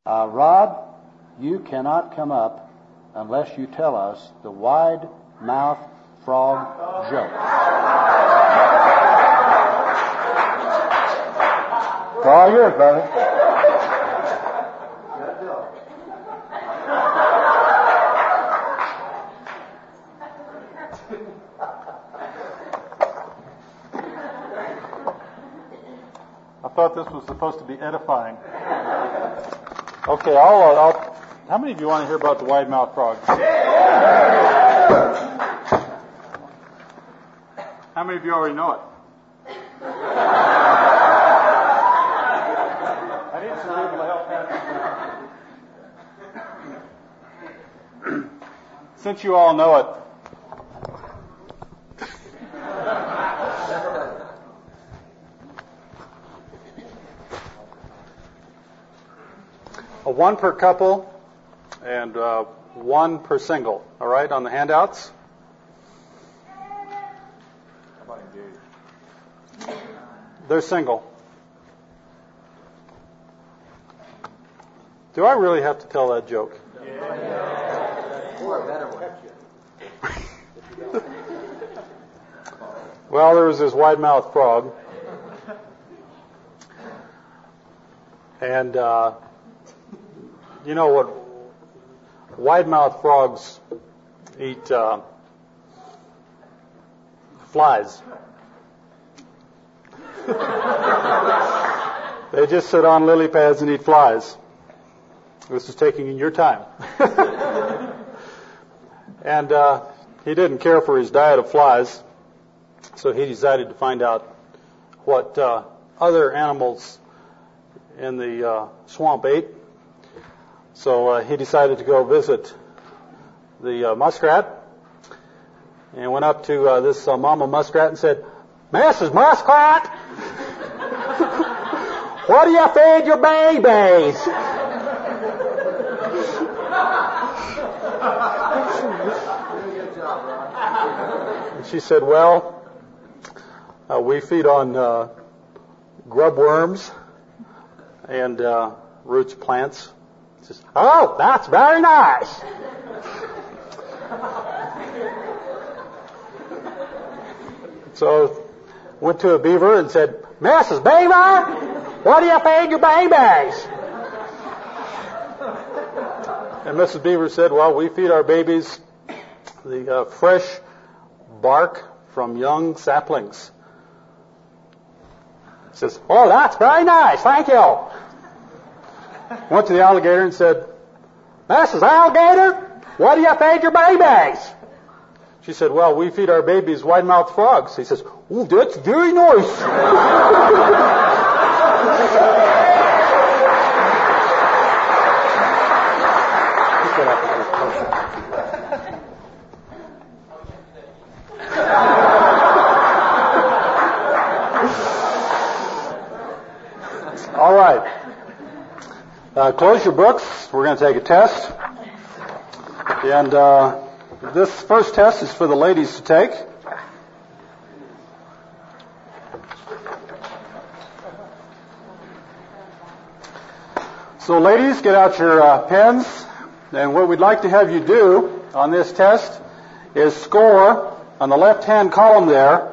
Rod, you cannot come up unless you tell us the wide-mouth frog joke. It's all yours, brother. I thought this was supposed to be edifying. Okay, how many of you want to hear about the wide-mouthed frog? How many of you already know it? I need some people to help pass. Since you all know it, one per couple and one per single. All right, on the handouts. How about engaged? They're single. Do I really have to tell that joke? Yeah. Or a better one. Well, there was this wide-mouthed frog, and you know what? Wide-mouthed frogs eat flies. They just sit on lily pads and eat flies. This is taking your time. And he didn't care for his diet of flies, so he decided to find out what other animals in the swamp ate. So he decided to go visit the muskrat, and went up to this mama muskrat and said, "Mrs. Muskrat, what do you feed your babies?" And she said, "Well, we feed on grub worms and roots plants." She says, "Oh, that's very nice." So went to a beaver and said, "Mrs. Beaver, what do you feed your babies?" And Mrs. Beaver said, "Well, we feed our babies the fresh bark from young saplings." He says, "Oh, that's very nice, thank you." Went to the alligator and said, "Mrs. Alligator, what do you feed your babies?" She said, "Well, we feed our babies wide-mouthed frogs." He says, "Oh, that's very nice." All right. Close your books. We're going to take a test. And this first test is for the ladies to take. So ladies, get out your pens. And what we'd like to have you do on this test is score on the left-hand column there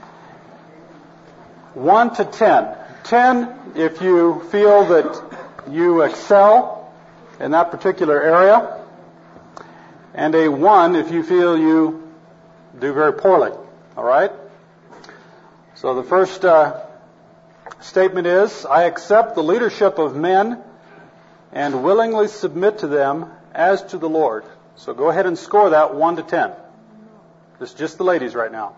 1 to 10. 10 if you feel that you excel in that particular area, and a 1 if you feel you do very poorly. All right? So the first statement is, I accept the leadership of men and willingly submit to them as to the Lord. So go ahead and score that 1 to 10. This is just the ladies right now.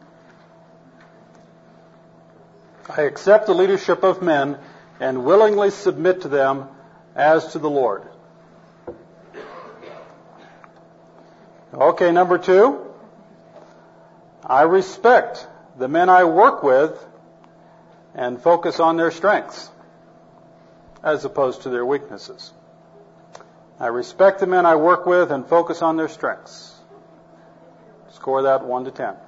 I accept the leadership of men and willingly submit to them as to the Lord. Okay, number 2. I respect the men I work with and focus on their strengths as opposed to their weaknesses. I respect the men I work with and focus on their strengths. Score that 1 to 10.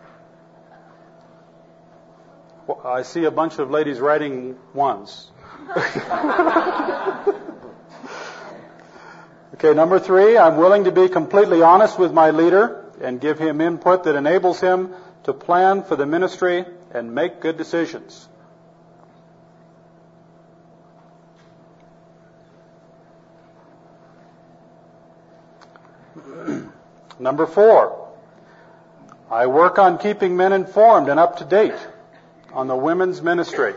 Well, I see a bunch of ladies writing 1s. Okay, number 3, I'm willing to be completely honest with my leader and give him input that enables him to plan for the ministry and make good decisions. Number 4, I work on keeping men informed and up to date on the women's ministry.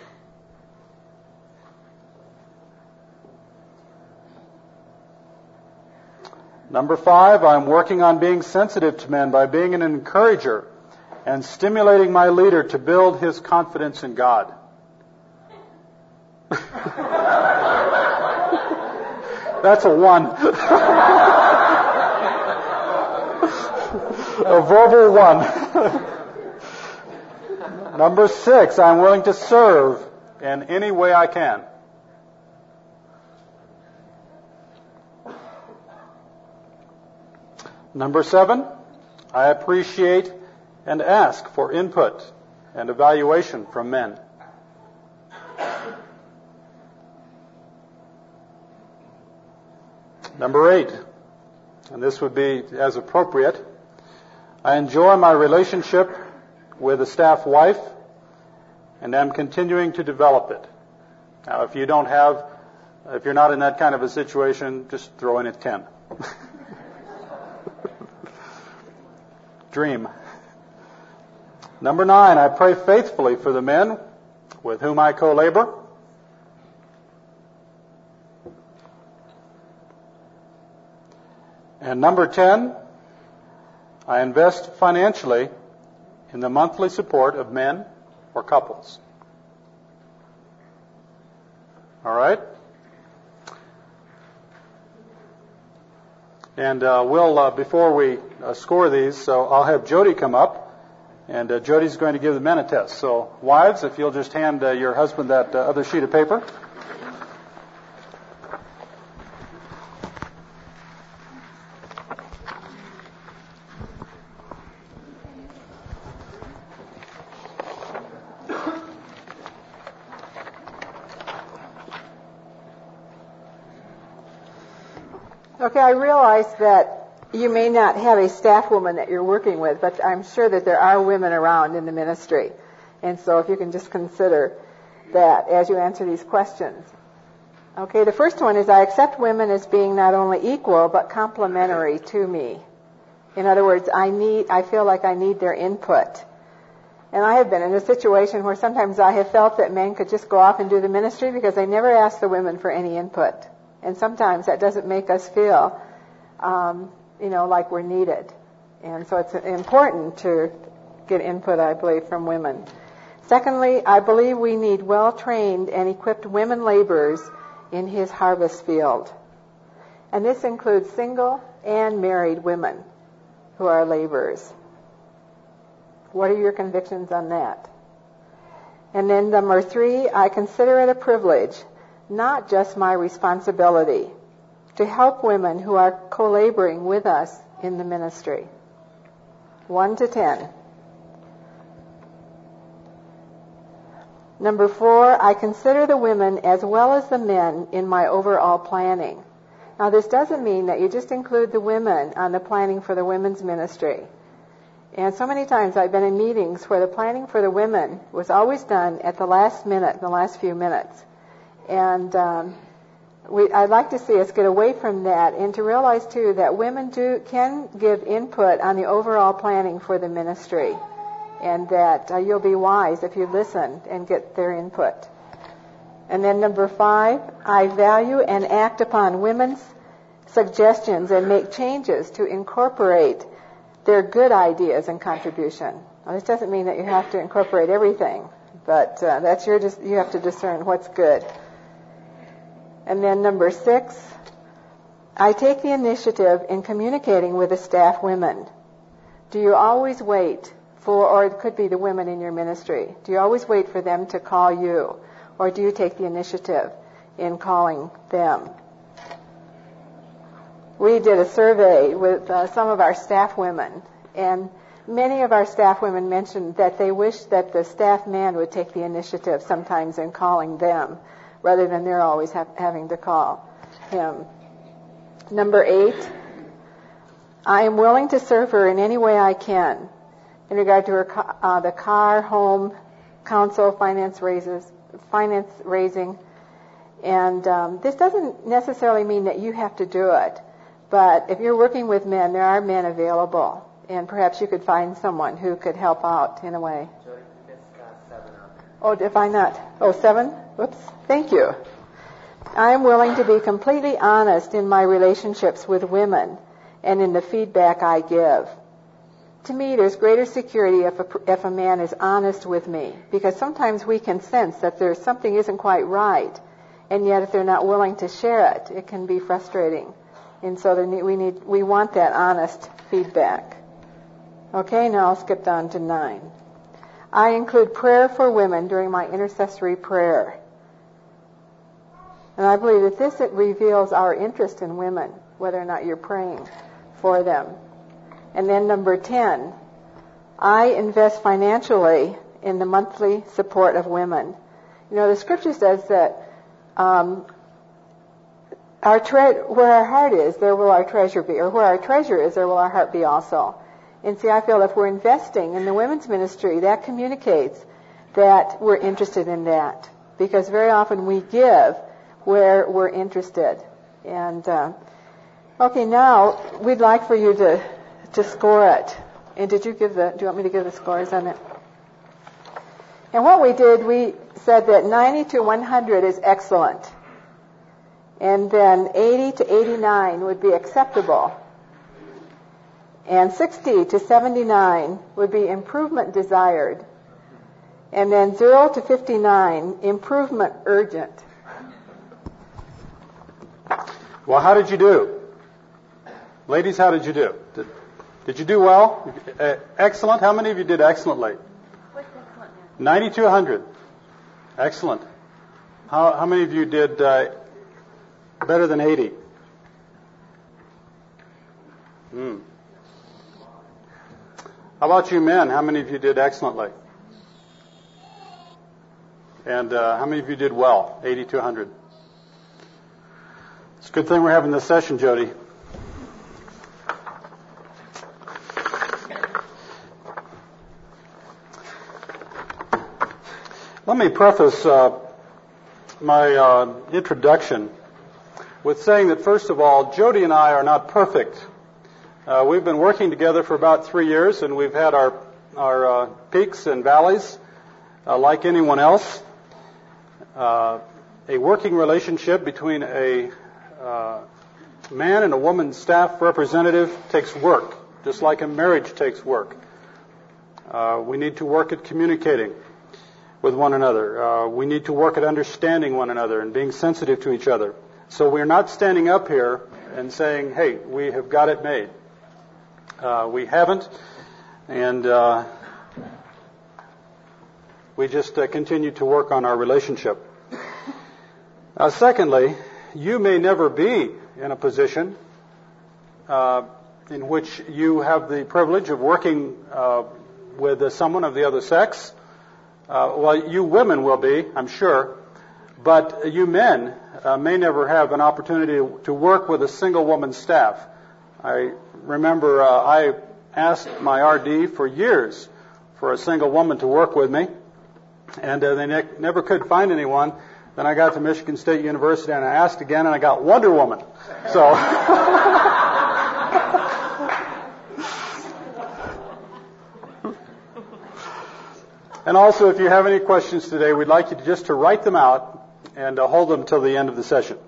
Number 5, I'm working on being sensitive to men by being an encourager and stimulating my leader to build his confidence in God. That's a 1. A verbal 1. Number 6, I'm willing to serve in any way I can. Number 7, I appreciate and ask for input and evaluation from men. Number 8, and this would be as appropriate, I enjoy my relationship with a staff wife and am continuing to develop it. Now, if you're not in that kind of a situation, just throw in a 10. Dream. Number 9, I pray faithfully for the men with whom I co-labor. And number 10, I invest financially in the monthly support of men or couples. All right? And we'll, before we score these, so I'll have Jody come up, and Jody's going to give the men a test. So, wives, if you'll just hand your husband that other sheet of paper. Okay, I realize that you may not have a staff woman that you're working with, but I'm sure that there are women around in the ministry. And so if you can just consider that as you answer these questions. Okay, the first one is I accept women as being not only equal, but complementary to me. In other words, I feel like I need their input. And I have been in a situation where sometimes I have felt that men could just go off and do the ministry because they never ask the women for any input. And sometimes that doesn't make us feel, like we're needed. And so it's important to get input, I believe, from women. Secondly, I believe we need well-trained and equipped women laborers in his harvest field. And this includes single and married women who are laborers. What are your convictions on that? And then number 3, I consider it a privilege, not just my responsibility, to help women who are co-laboring with us in the ministry. 1 to 10. Number 4, I consider the women as well as the men in my overall planning. Now, this doesn't mean that you just include the women on the planning for the women's ministry. And so many times I've been in meetings where the planning for the women was always done at the last minute, the last few minutes. And I'd like to see us get away from that and to realize, too, that women can give input on the overall planning for the ministry, and that you'll be wise if you listen and get their input. And then number 5, I value and act upon women's suggestions and make changes to incorporate their good ideas and contribution. Now, this doesn't mean that you have to incorporate everything, but you have to discern what's good. And then number 6, I take the initiative in communicating with the staff women. Do you always wait or it could be the women in your ministry, do you always wait for them to call you? Or do you take the initiative in calling them? We did a survey with some of our staff women, and many of our staff women mentioned that they wish that the staff man would take the initiative sometimes in calling them, rather than they're always having to call him. Number 8, I am willing to serve her in any way I can in regard to her the car, home, counsel, finance raising. And this doesn't necessarily mean that you have to do it. But if you're working with men, there are men available. And perhaps you could find someone who could help out in a way. Jody, you missed 7 on there. Oh, did I not? Oh, 7? Whoops. Thank you. I am willing to be completely honest in my relationships with women and in the feedback I give. To me, there's greater security if a man is honest with me, because sometimes we can sense that there's something isn't quite right, and yet if they're not willing to share it, it can be frustrating. And so we want that honest feedback. Okay, now I'll skip down to 9. I include prayer for women during my intercessory prayer. And I believe that this reveals our interest in women, whether or not you're praying for them. And then number 10, I invest financially in the monthly support of women. You know, the scripture says that where our heart is, there will our treasure be, or where our treasure is, there will our heart be also. And see, I feel if we're investing in the women's ministry, that communicates that we're interested in that. Because very often we give where we're interested. And, okay, now we'd like for you to score it. And do you want me to give the scores on it? And what we did, we said that 90 to 100 is excellent. And then 80 to 89 would be acceptable. And 60 to 79 would be improvement desired. And then 0 to 59, improvement urgent. Well, how did you do? Ladies, how did you do? Did you do well? Excellent. How many of you did excellently? What's excellent? 90 to 100. Excellent. How many of you did better than 80? How about you men? How many of you did excellently? And how many of you did well? 80 to 100. It's a good thing we're having this session, Jody. Let me preface my introduction with saying that, first of all, Jody and I are not perfect. We've been working together for about 3 years, and we've had our peaks and valleys like anyone else. A working relationship between a man and a woman staff representative takes work, just like a marriage takes work. We need to work at communicating with one another. We need to work at understanding one another and being sensitive to each other. So we're not standing up here and saying, hey, we have got it made. We haven't, and we just continue to work on our relationship. Secondly, you may never be in a position in which you have the privilege of working with someone of the other sex. Well, you women will be, I'm sure, but you men may never have an opportunity to work with a single woman staff. I remember I asked my RD for years for a single woman to work with me, and they never could find anyone. Then I got to Michigan State University and I asked again, and I got Wonder Woman. So, and also, if you have any questions today, we'd like you to write them out and hold them till the end of the session.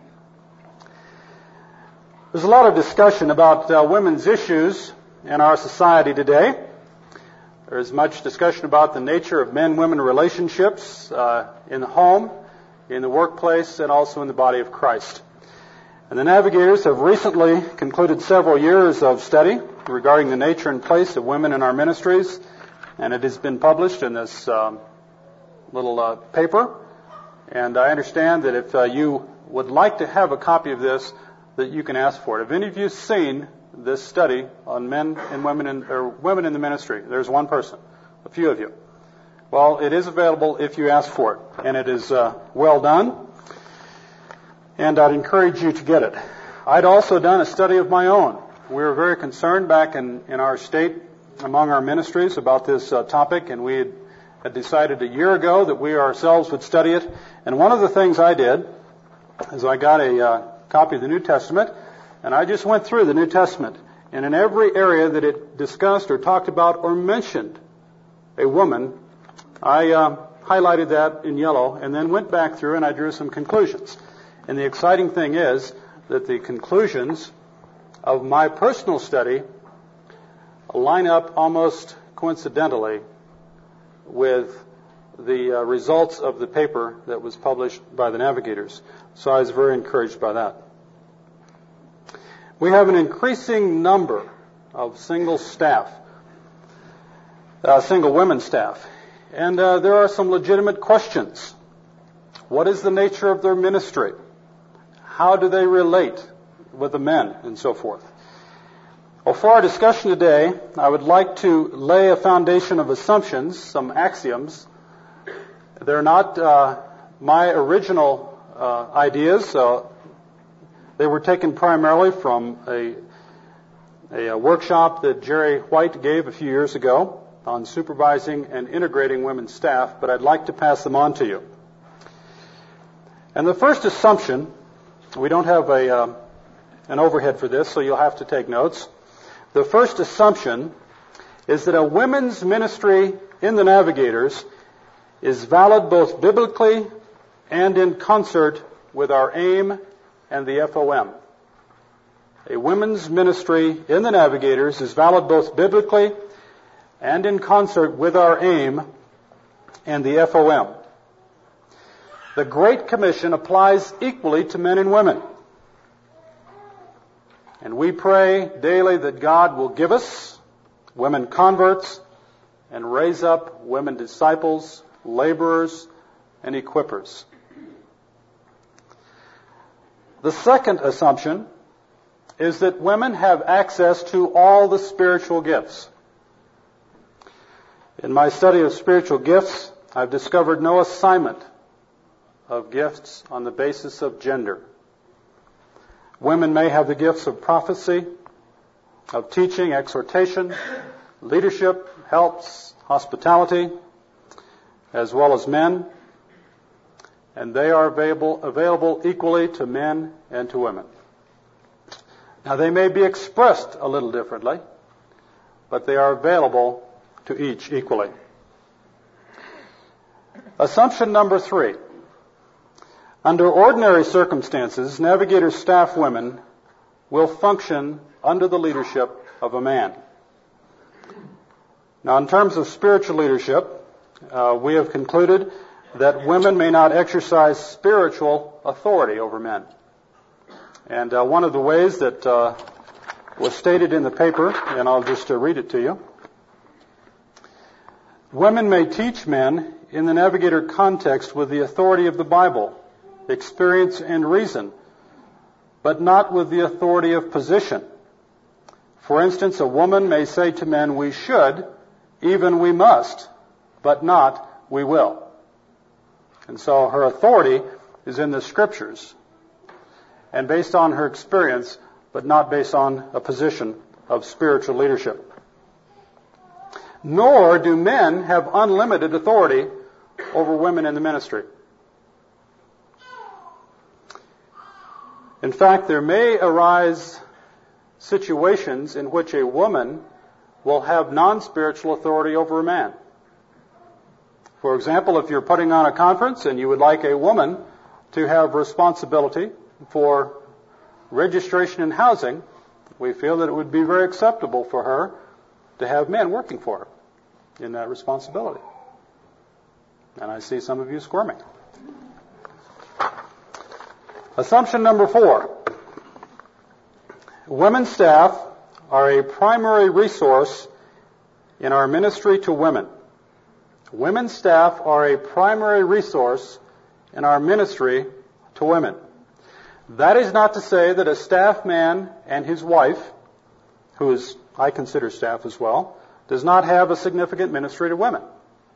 There's a lot of discussion about women's issues in our society today. There's much discussion about the nature of men-women relationships in the home, in the workplace, and also in the body of Christ. And the Navigators have recently concluded several years of study regarding the nature and place of women in our ministries, and it has been published in this little paper. And I understand that if you would like to have a copy of this, that you can ask for it. Have any of you seen this study on men and women or women in the ministry? There's one person, a few of you. Well, it is available if you ask for it, and it is well done, and I'd encourage you to get it. I'd also done a study of my own. We were very concerned back in our state among our ministries about this topic, and we had decided a year ago that we ourselves would study it. And one of the things I did is I got a copy of the New Testament, and I just went through the New Testament. And in every area that it discussed or talked about or mentioned a woman, I highlighted that in yellow and then went back through and I drew some conclusions. And the exciting thing is that the conclusions of my personal study line up almost coincidentally with the results of the paper that was published by the Navigators. So I was very encouraged by that. We have an increasing number of single women staff. And there are some legitimate questions. What is the nature of their ministry? How do they relate with the men and so forth? Well, for our discussion today, I would like to lay a foundation of assumptions, some axioms. They're not my original ideas. They were taken primarily from a workshop that Jerry White gave a few years ago on supervising and integrating women's staff, but I'd like to pass them on to you. And the first assumption, we don't have an overhead for this, so you'll have to take notes. The first assumption is that a women's ministry in the Navigators is valid both biblically and in concert with our aim and the FOM. A women's ministry in the Navigators is valid both biblically and in concert with our aim and the FOM. The Great Commission applies equally to men and women. And we pray daily that God will give us women converts and raise up women disciples, laborers, and equippers. The second assumption is that women have access to all the spiritual gifts. In my study of spiritual gifts, I've discovered no assignment of gifts on the basis of gender. Women may have the gifts of prophecy, of teaching, exhortation, leadership, helps, hospitality, as well as men, and they are available equally to men and to women. Now, they may be expressed a little differently, but they are available to each equally. Assumption number 3. Under ordinary circumstances, Navigator staff women will function under the leadership of a man. Now, in terms of spiritual leadership, we have concluded that women may not exercise spiritual authority over men. And one of the ways that was stated in the paper, and I'll just read it to you. Women may teach men in the Navigator context with the authority of the Bible, experience, and reason, but not with the authority of position. For instance, a woman may say to men, we should, even we must, but not we will. And so her authority is in the Scriptures and based on her experience, but not based on a position of spiritual leadership. Nor do men have unlimited authority over women in the ministry. In fact, there may arise situations in which a woman will have non-spiritual authority over a man. For example, if you're putting on a conference and you would like a woman to have responsibility for registration and housing, we feel that it would be very acceptable for her to have men working for her in that responsibility. And I see some of you squirming. Assumption number 4. Women staff are a primary resource in our ministry to women. Women staff are a primary resource in our ministry to women. That is not to say that a staff man and his wife, who is, I consider staff as well, does not have a significant ministry to women.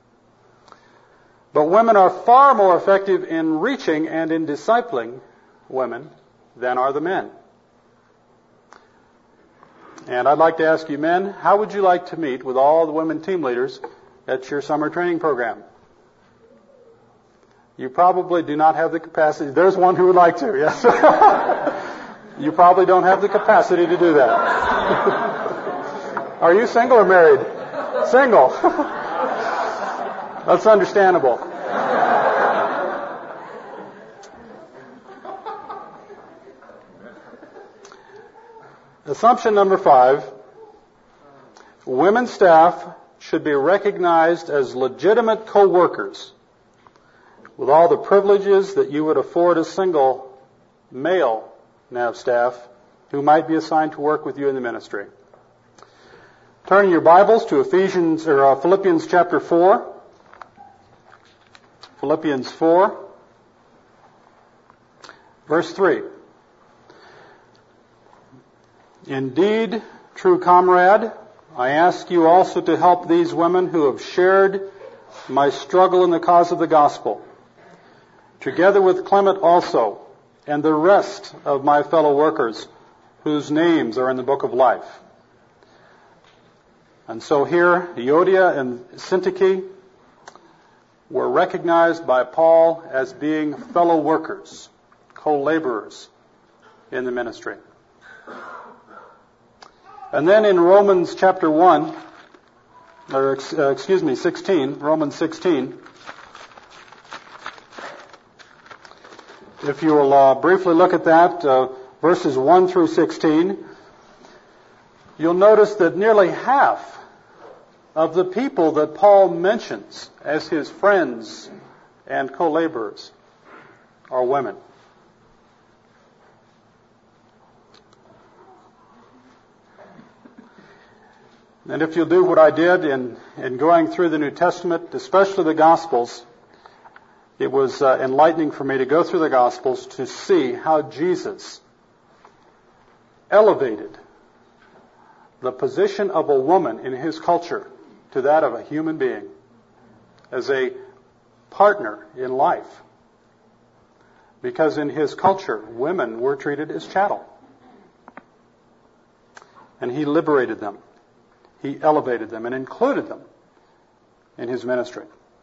But women are far more effective in reaching and in discipling women than are the men. And I'd like to ask you men, how would you like to meet with all the women team leaders at your summer training program? You probably do not have the capacity. There's one who would like to, yes. You probably don't have the capacity to do that. Are you single or married? Single. That's understandable. Assumption number 5, women staff should be recognized as legitimate co-workers with all the privileges that you would afford a single male NAV staff who might be assigned to work with you in the ministry. Turning your Bibles to Philippians chapter 4. Philippians 4, verse 3. Indeed, true comrade, I ask you also to help these women who have shared my struggle in the cause of the gospel, together with Clement also, and the rest of my fellow workers whose names are in the book of life. And so here, Euodia and Syntyche were recognized by Paul as being fellow workers, co-laborers in the ministry. And then in Romans chapter 16, Romans 16, if you will briefly look at that, verses 1 through 16, you'll notice that nearly half of the people that Paul mentions as his friends and co-laborers are women. And if you'll do what I did in going through the New Testament, especially the Gospels, it was enlightening for me to go through the Gospels to see how Jesus elevated the position of a woman in his culture to that of a human being as a partner in life. Because in his culture, women were treated as chattel. And he liberated them. He elevated them and included them in his ministry.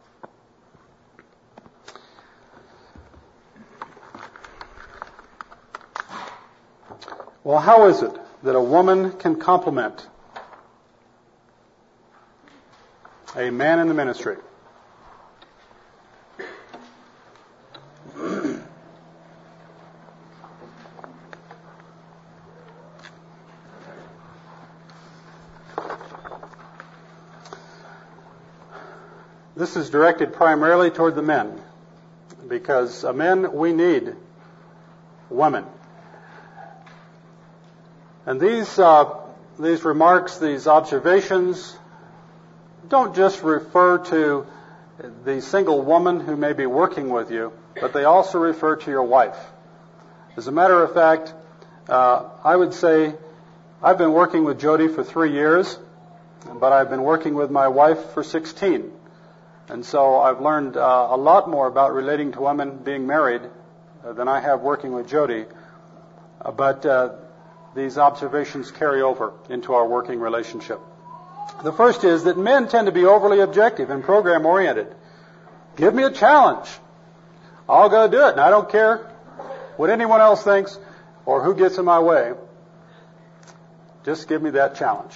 Well, how is it that a woman can complement a man in the ministry? This is directed primarily toward the men, because men, we need women. And these remarks, these observations, don't just refer to the single woman who may be working with you, but they also refer to your wife. As a matter of fact, I would say I've been working with Jody for 3 years, but I've been working with my wife for 16. And so I've learned a lot more about relating to women being married than I have working with Jody. But these observations carry over into our working relationship. The first is that men tend to be overly objective and program-oriented. Give me a challenge. I'll go do it, and I don't care what anyone else thinks or who gets in my way. Just give me that challenge.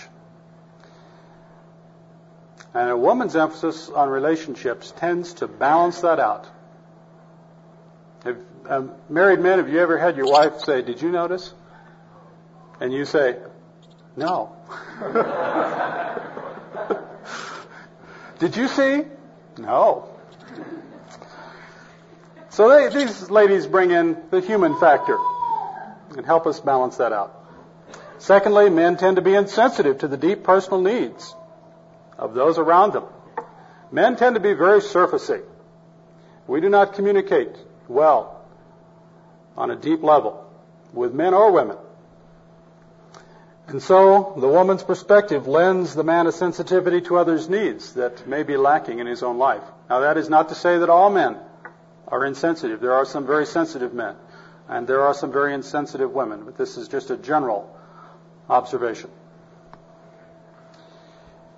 And a woman's emphasis on relationships tends to balance that out. Married men, have you ever had your wife say, "Did you notice?" And you say, "No." "Did you see?" "No." So these ladies bring in the human factor and help us balance that out. Secondly, men tend to be insensitive to the deep personal needs of those around them. Men tend to be very surfacey. We do not communicate well on a deep level with men or women. And so the woman's perspective lends the man a sensitivity to others' needs that may be lacking in his own life. Now, that is not to say that all men are insensitive. There are some very sensitive men, and there are some very insensitive women, but this is just a general observation.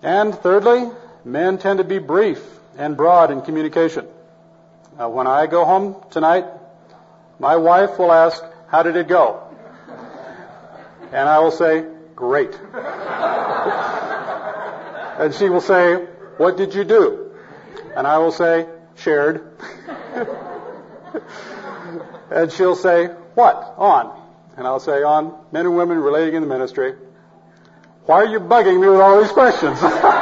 And thirdly, men tend to be brief and broad in communication. When I go home tonight, my wife will ask, "How did it go?" And I will say, "Great." And she will say, "What did you do?" And I will say, "Shared." And she'll say, "What? On?" And I'll say, "On men and women relating in the ministry." "Why are you bugging me with all these questions?"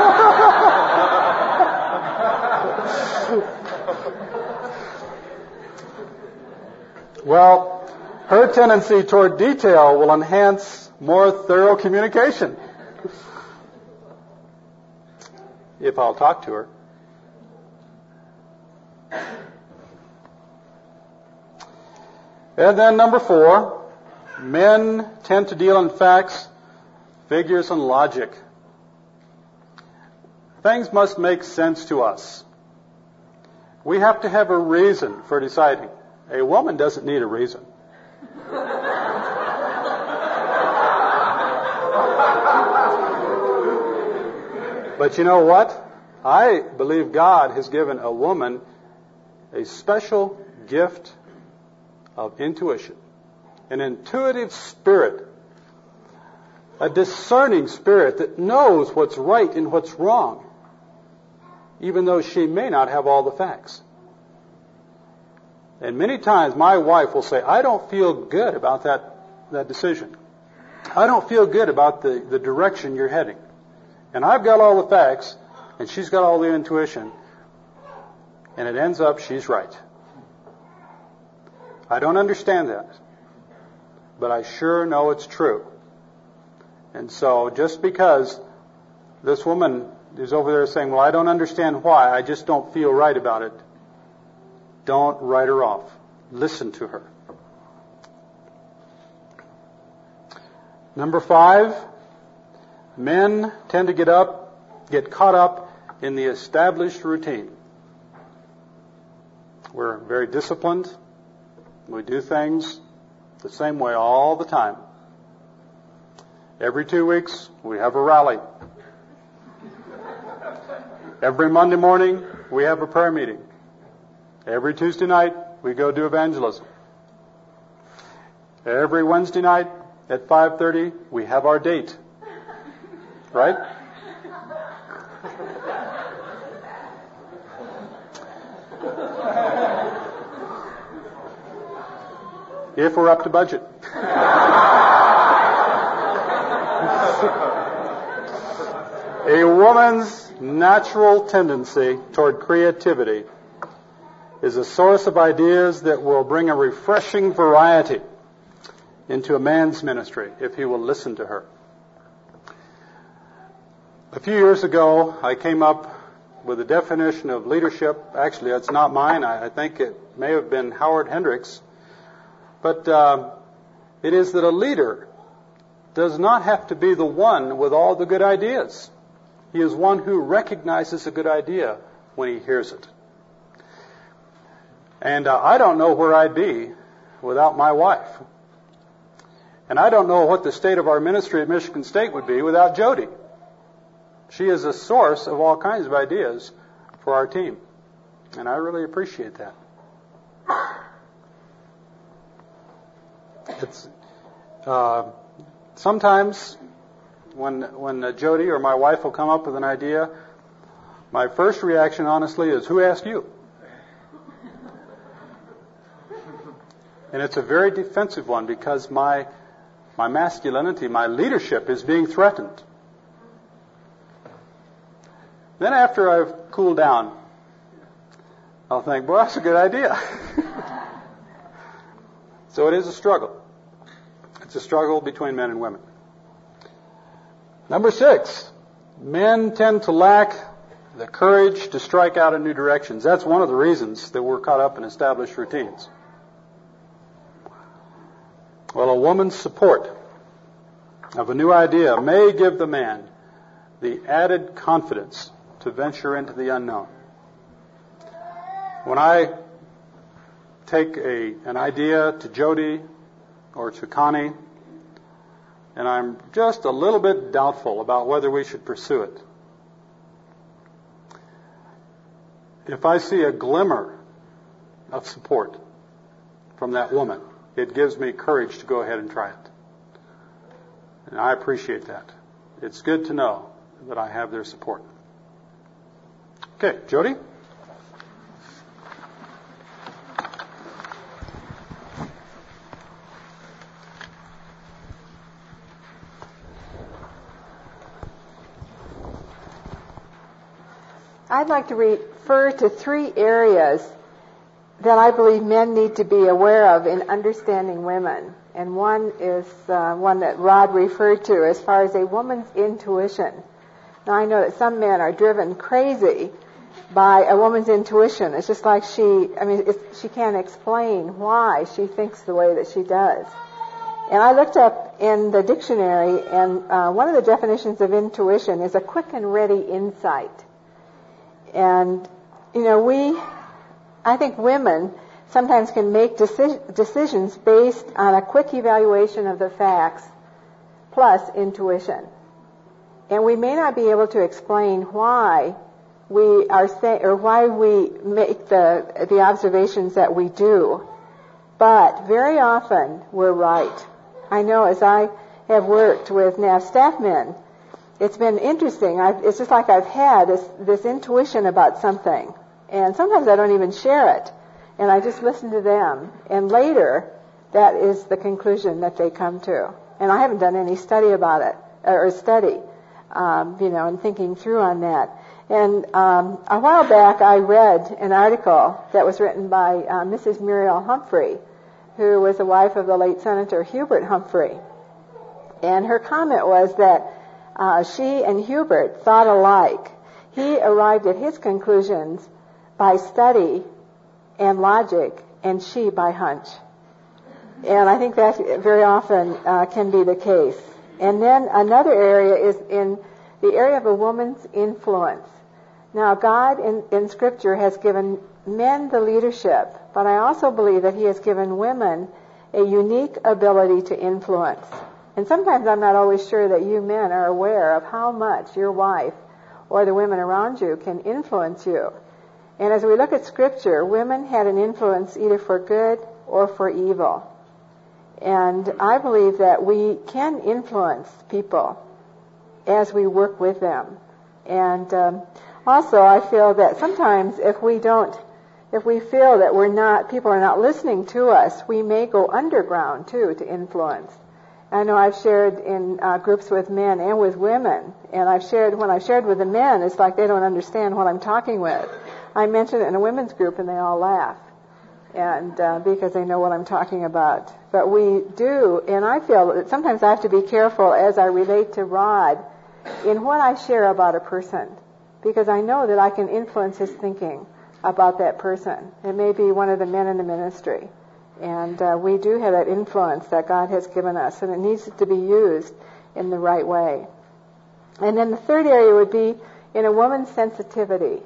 Well, her tendency toward detail will enhance more thorough communication, if I'll talk to her. And then number 4, men tend to deal in facts, figures, and logic. Things must make sense to us. We have to have a reason for deciding. A woman doesn't need a reason. But you know what? I believe God has given a woman a special gift of intuition, an intuitive spirit, a discerning spirit that knows what's right and what's wrong, even though she may not have all the facts. And many times my wife will say, "I don't feel good about that decision. I don't feel good about the direction you're heading." And I've got all the facts, and she's got all the intuition, and it ends up she's right. I don't understand that, but I sure know it's true. And so just because this woman is over there saying, "Well, I don't understand why, I just don't feel right about it," don't write her off. Listen to her. Number 5, men tend to get caught up in the established routine. We're very disciplined. We do things the same way all the time. Every 2 weeks, we have a rally. Every Monday morning, we have a prayer meeting. Every Tuesday night, we go do evangelism. Every Wednesday night at 5:30, we have our date. Right? If we're up to budget. A woman's natural tendency toward creativity is a source of ideas that will bring a refreshing variety into a man's ministry if he will listen to her. A few years ago, I came up with a definition of leadership. Actually, it's not mine. I think it may have been Howard Hendricks. But it is that a leader does not have to be the one with all the good ideas. He is one who recognizes a good idea when he hears it. And I don't know where I'd be without my wife. And I don't know what the state of our ministry at Michigan State would be without Jody. She is a source of all kinds of ideas for our team. And I really appreciate that. It's sometimes when Jody or my wife will come up with an idea, my first reaction, honestly, is, "Who asked you?" And it's a very defensive one because my masculinity, my leadership is being threatened. Then after I've cooled down, I'll think, "Boy, that's a good idea." So it is a struggle. It's a struggle between men and women. Number 6, men tend to lack the courage to strike out in new directions. That's one of the reasons that we're caught up in established routines. Well, a woman's support of a new idea may give the man the added confidence to venture into the unknown. When I take an idea to Jody or to Connie, and I'm just a little bit doubtful about whether we should pursue it, if I see a glimmer of support from that woman, it gives me courage to go ahead and try it. And I appreciate that. It's good to know that I have their support. Okay, Jody? I'd like to refer to 3 areas that I believe men need to be aware of in understanding women. And one is one that Rod referred to as far as a woman's intuition. Now, I know that some men are driven crazy by a woman's intuition. It's just like she can't explain why she thinks the way that she does. And I looked up in the dictionary, and one of the definitions of intuition is a quick and ready insight. And, I think women sometimes can make decisions based on a quick evaluation of the facts plus intuition. And we may not be able to explain why we are or why we make the observations that we do, but very often we're right. I know as I have worked with NAV staff men, it's been interesting. It's just like I've had this intuition about something. And sometimes I don't even share it. And I just listen to them. And later, that is the conclusion that they come to. And I haven't done any study about it, and thinking through on that. And a while back, I read an article that was written by Mrs. Muriel Humphrey, who was the wife of the late Senator Hubert Humphrey. And her comment was that she and Hubert thought alike. He arrived at his conclusions by study and logic, and she by hunch. And I think that very often can be the case. And then another area is in the area of a woman's influence. Now, God in Scripture has given men the leadership, but I also believe that He has given women a unique ability to influence. And sometimes I'm not always sure that you men are aware of how much your wife or the women around you can influence you. And as we look at Scripture, women had an influence either for good or for evil. And I believe that we can influence people as we work with them. And also I feel that sometimes if we feel that people are not listening to us, we may go underground too to influence. I know I've shared in groups with men and with women, and when I've shared with the men, it's like they don't understand what I'm talking with. I mention it in a women's group and they all laugh, and because they know what I'm talking about. But we do, and I feel that sometimes I have to be careful as I relate to Rod in what I share about a person, because I know that I can influence his thinking about that person. It may be one of the men in the ministry. And we do have that influence that God has given us, and it needs to be used in the right way. And then the third area would be in a woman's sensitivity.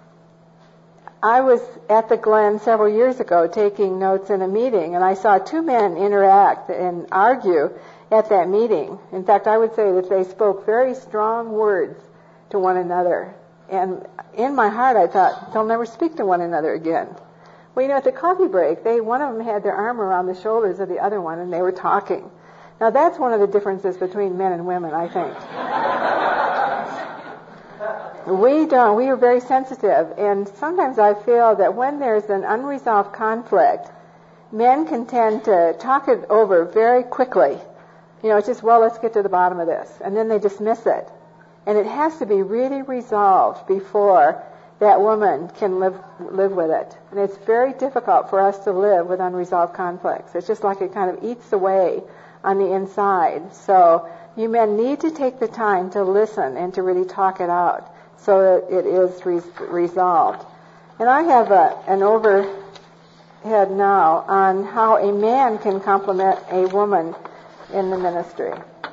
I was at the Glen several years ago taking notes in a meeting, and I saw 2 men interact and argue at that meeting. In fact, I would say that they spoke very strong words to one another. And in my heart, I thought, they'll never speak to one another again. Well, at the coffee break, one of them had their arm around the shoulders of the other one, and they were talking. Now, that's one of the differences between men and women, I think. We are very sensitive, and sometimes I feel that when there's an unresolved conflict, men can tend to talk it over very quickly. It's just, let's get to the bottom of this, and then they dismiss it. And it has to be really resolved before that woman can live with it. And it's very difficult for us to live with unresolved conflicts. It's just like it kind of eats away on the inside. So you men need to take the time to listen and to really talk it out so that it is resolved. And I have an overhead now on how a man can complement a woman in the ministry.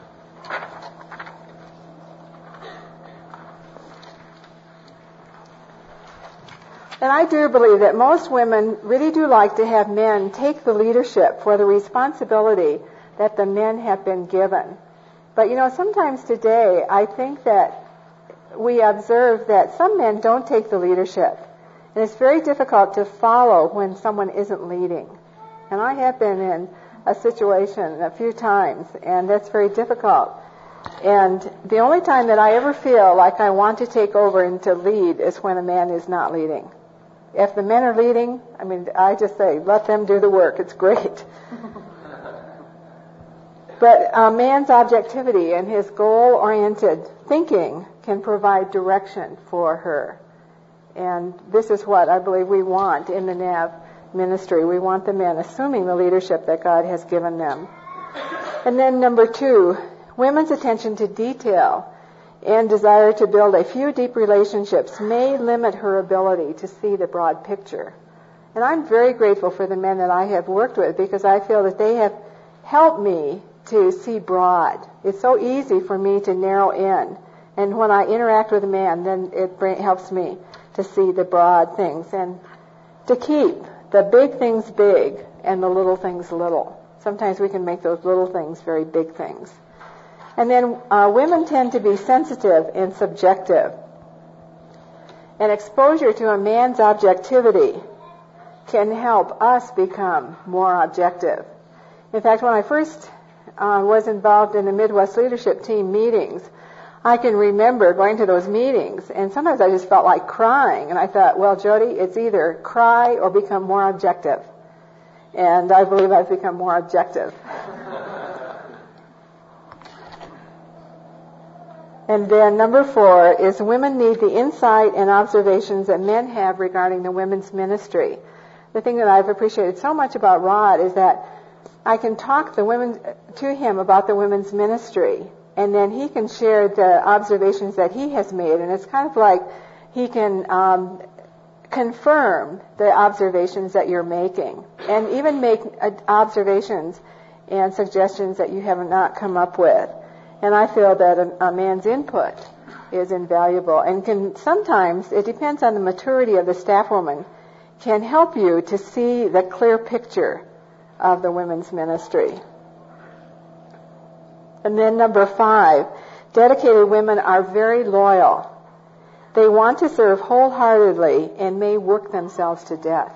And I do believe that most women really do like to have men take the leadership for the responsibility that the men have been given. But sometimes today I think that we observe that some men don't take the leadership. And it's very difficult to follow when someone isn't leading. And I have been in a situation a few times, and that's very difficult. And the only time that I ever feel like I want to take over and to lead is when a man is not leading. If the men are leading, I just say, let them do the work. It's great. But a man's objectivity and his goal-oriented thinking can provide direction for her. And this is what I believe we want in the NAV ministry. We want the men assuming the leadership that God has given them. And then number 2, women's attention to detail and desire to build a few deep relationships may limit her ability to see the broad picture. And I'm very grateful for the men that I have worked with, because I feel that they have helped me to see broad. It's so easy for me to narrow in. And when I interact with a man, then it helps me to see the broad things and to keep the big things big and the little things little. Sometimes we can make those little things very big things. And then women tend to be sensitive and subjective. And exposure to a man's objectivity can help us become more objective. In fact, when I first was involved in the Midwest Leadership Team meetings, I can remember going to those meetings, and sometimes I just felt like crying. And I thought, well, Jody, it's either cry or become more objective. And I believe I've become more objective. And then number 4 is women need the insight and observations that men have regarding the women's ministry. The thing that I've appreciated so much about Rod is that I can talk to him about the women's ministry, and then he can share the observations that he has made. And it's kind of like he can confirm the observations that you're making, and even make observations and suggestions that you have not come up with. And I feel that a man's input is invaluable, and can sometimes, it depends on the maturity of the staff woman, can help you to see the clear picture of the women's ministry. And then number 5, dedicated women are very loyal. They want to serve wholeheartedly and may work themselves to death.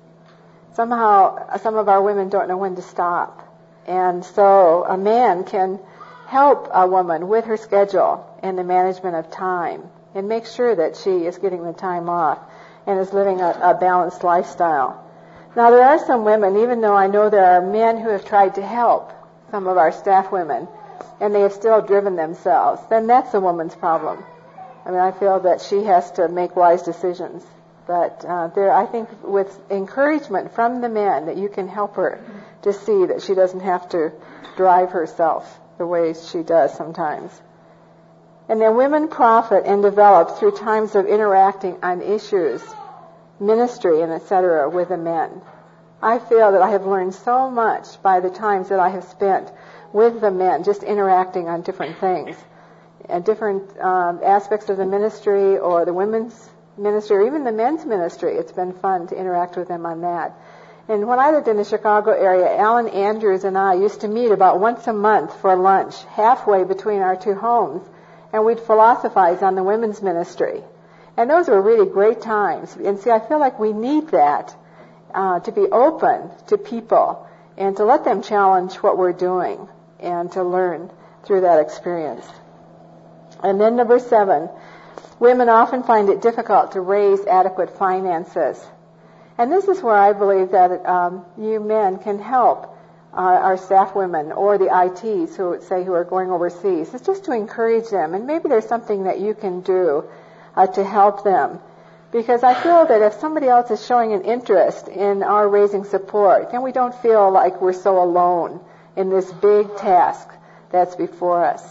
Somehow, some of our women don't know when to stop. And so a man can help a woman with her schedule and the management of time and make sure that she is getting the time off and is living a balanced lifestyle. Now, there are some women, even though I know there are men who have tried to help some of our staff women, and they have still driven themselves, then that's a woman's problem. I feel that she has to make wise decisions. But I think with encouragement from the men, that you can help her to see that she doesn't have to drive herself the way she does sometimes. And then women profit and develop through times of interacting on issues, ministry, and etc. with the men. I feel that I have learned so much by the times that I have spent with the men, just interacting on different things, and different aspects of the ministry or the women's ministry, or even the men's ministry. It's been fun to interact with them on that. And when I lived in the Chicago area, Alan Andrews and I used to meet about once a month for lunch, halfway between our two homes, and we'd philosophize on the women's ministry. And those were really great times. And see, I feel like we need that, to be open to people and to let them challenge what we're doing and to learn through that experience. And then number 7, women often find it difficult to raise adequate finances. And this is where I believe that you men can help our staff women or the ITs who are going overseas. It's just to encourage them, and maybe there's something that you can do to help them. Because I feel that if somebody else is showing an interest in our raising support, then we don't feel like we're so alone in this big task that's before us.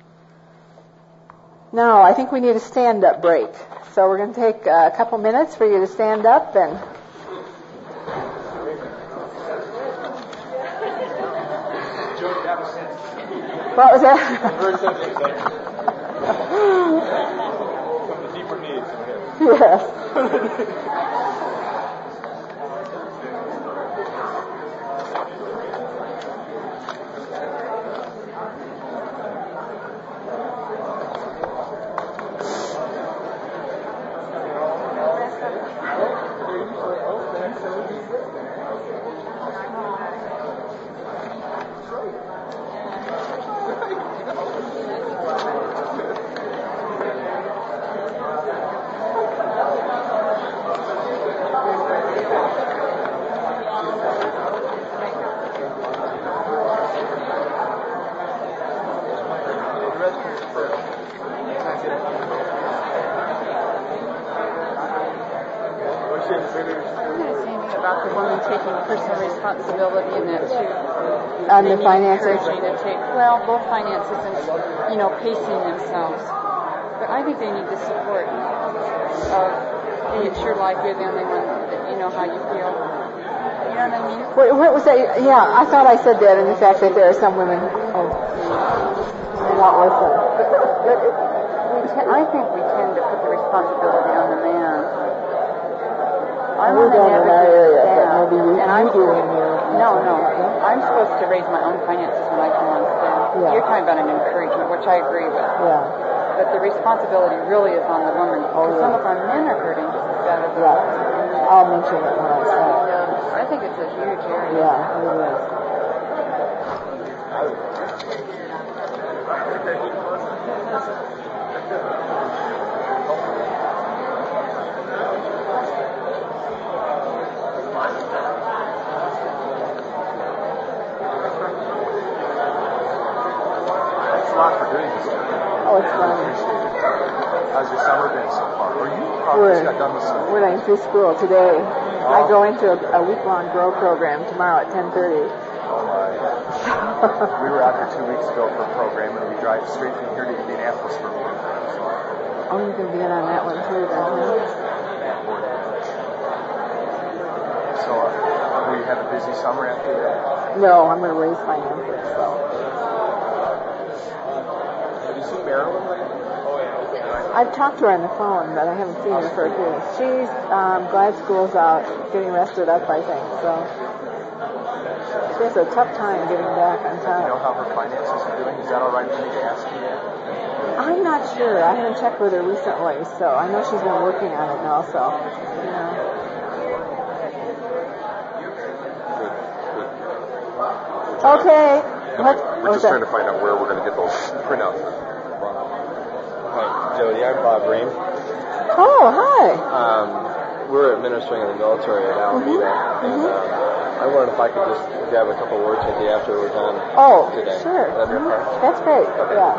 Now, I think we need a stand-up break. So we're going to take a couple minutes for you to stand up and... What was that? Very sensitive. From the deeper needs of him. Yes. about the woman taking personal responsibility in that too. On the finances? Encouraging to take, well, both finances and, pacing themselves. But I think they need the support of, hey, it's your life, you're the only one that you know how you feel. You know what I mean? What was that? Yeah, I thought I said that in the fact that there are some women who not listen. I think we tend to put the responsibility on the man. We don't in our area, but maybe you do in your... No. I'm supposed to raise my own finances when I come on staff. Yeah. You're talking about an encouragement, which I agree with. Yeah. But the responsibility really is on the woman. Because some of our men are hurting just as bad as Right. I'll mention it when I say it. I think it's a huge area. Yeah, it is. Thanks a lot for doing this. Oh, it's fun. How's your summer been so far? You probably just got done with school. We're going through school today. I go into a week-long grow program tomorrow at 10:30. Oh, my. We were out here 2 weeks ago for a program, and we drive straight from here to Indianapolis for a program. Oh, you're going to be in on that one too, then, huh? So, will you have a busy summer after that? No, I'm going to raise finances, so. Have you seen Marilyn lately? I've talked to her on the phone, but I haven't seen her for a few days. She's glad school's out, getting rested up, I think, so. She has a tough time getting back on Do you time. know how her finances are doing? Is that all right for me to ask you that? I'm not sure. I haven't checked with her recently, so I know she's been working on it also. Okay. We're just trying to find out where we're going to get those printouts. Hi, Jody. I'm Bob Ream. Oh, hi. We're administering in the military at Alameda, and I wondered if I could just grab a couple words with you after we're done today. Sure. That'd be okay? That's great. Okay. Yeah.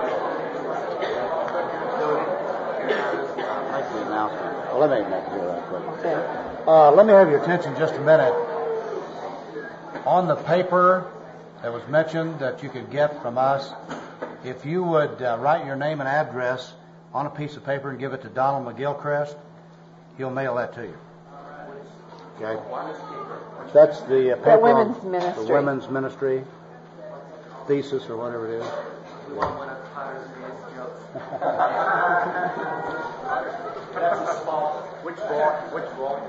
Make the announcement. Well, let me make it here right quick. Okay. Let me have your attention just a minute. On the paper that was mentioned that you could get from us, if you would write your name and address on a piece of paper and give it to Donald McGilchrist, he'll mail that to you. Okay? That's the paper Women's on Ministry. the Women's Ministry thesis or whatever it is. Which volume?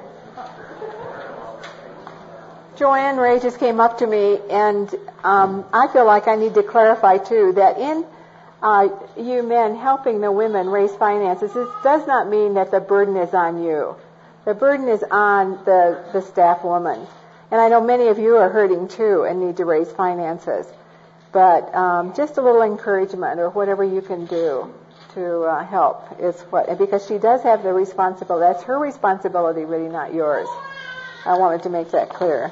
Joanne Ray just came up to me, and I feel like I need to clarify, too, that in you men helping the women raise finances, it does not mean that the burden is on you. The burden is on the staff woman. And I know many of you are hurting, too, and need to raise finances. But just a little encouragement or whatever you can do to help is what, because she does have the responsibility. That's her responsibility, really, not yours. I wanted to make that clear.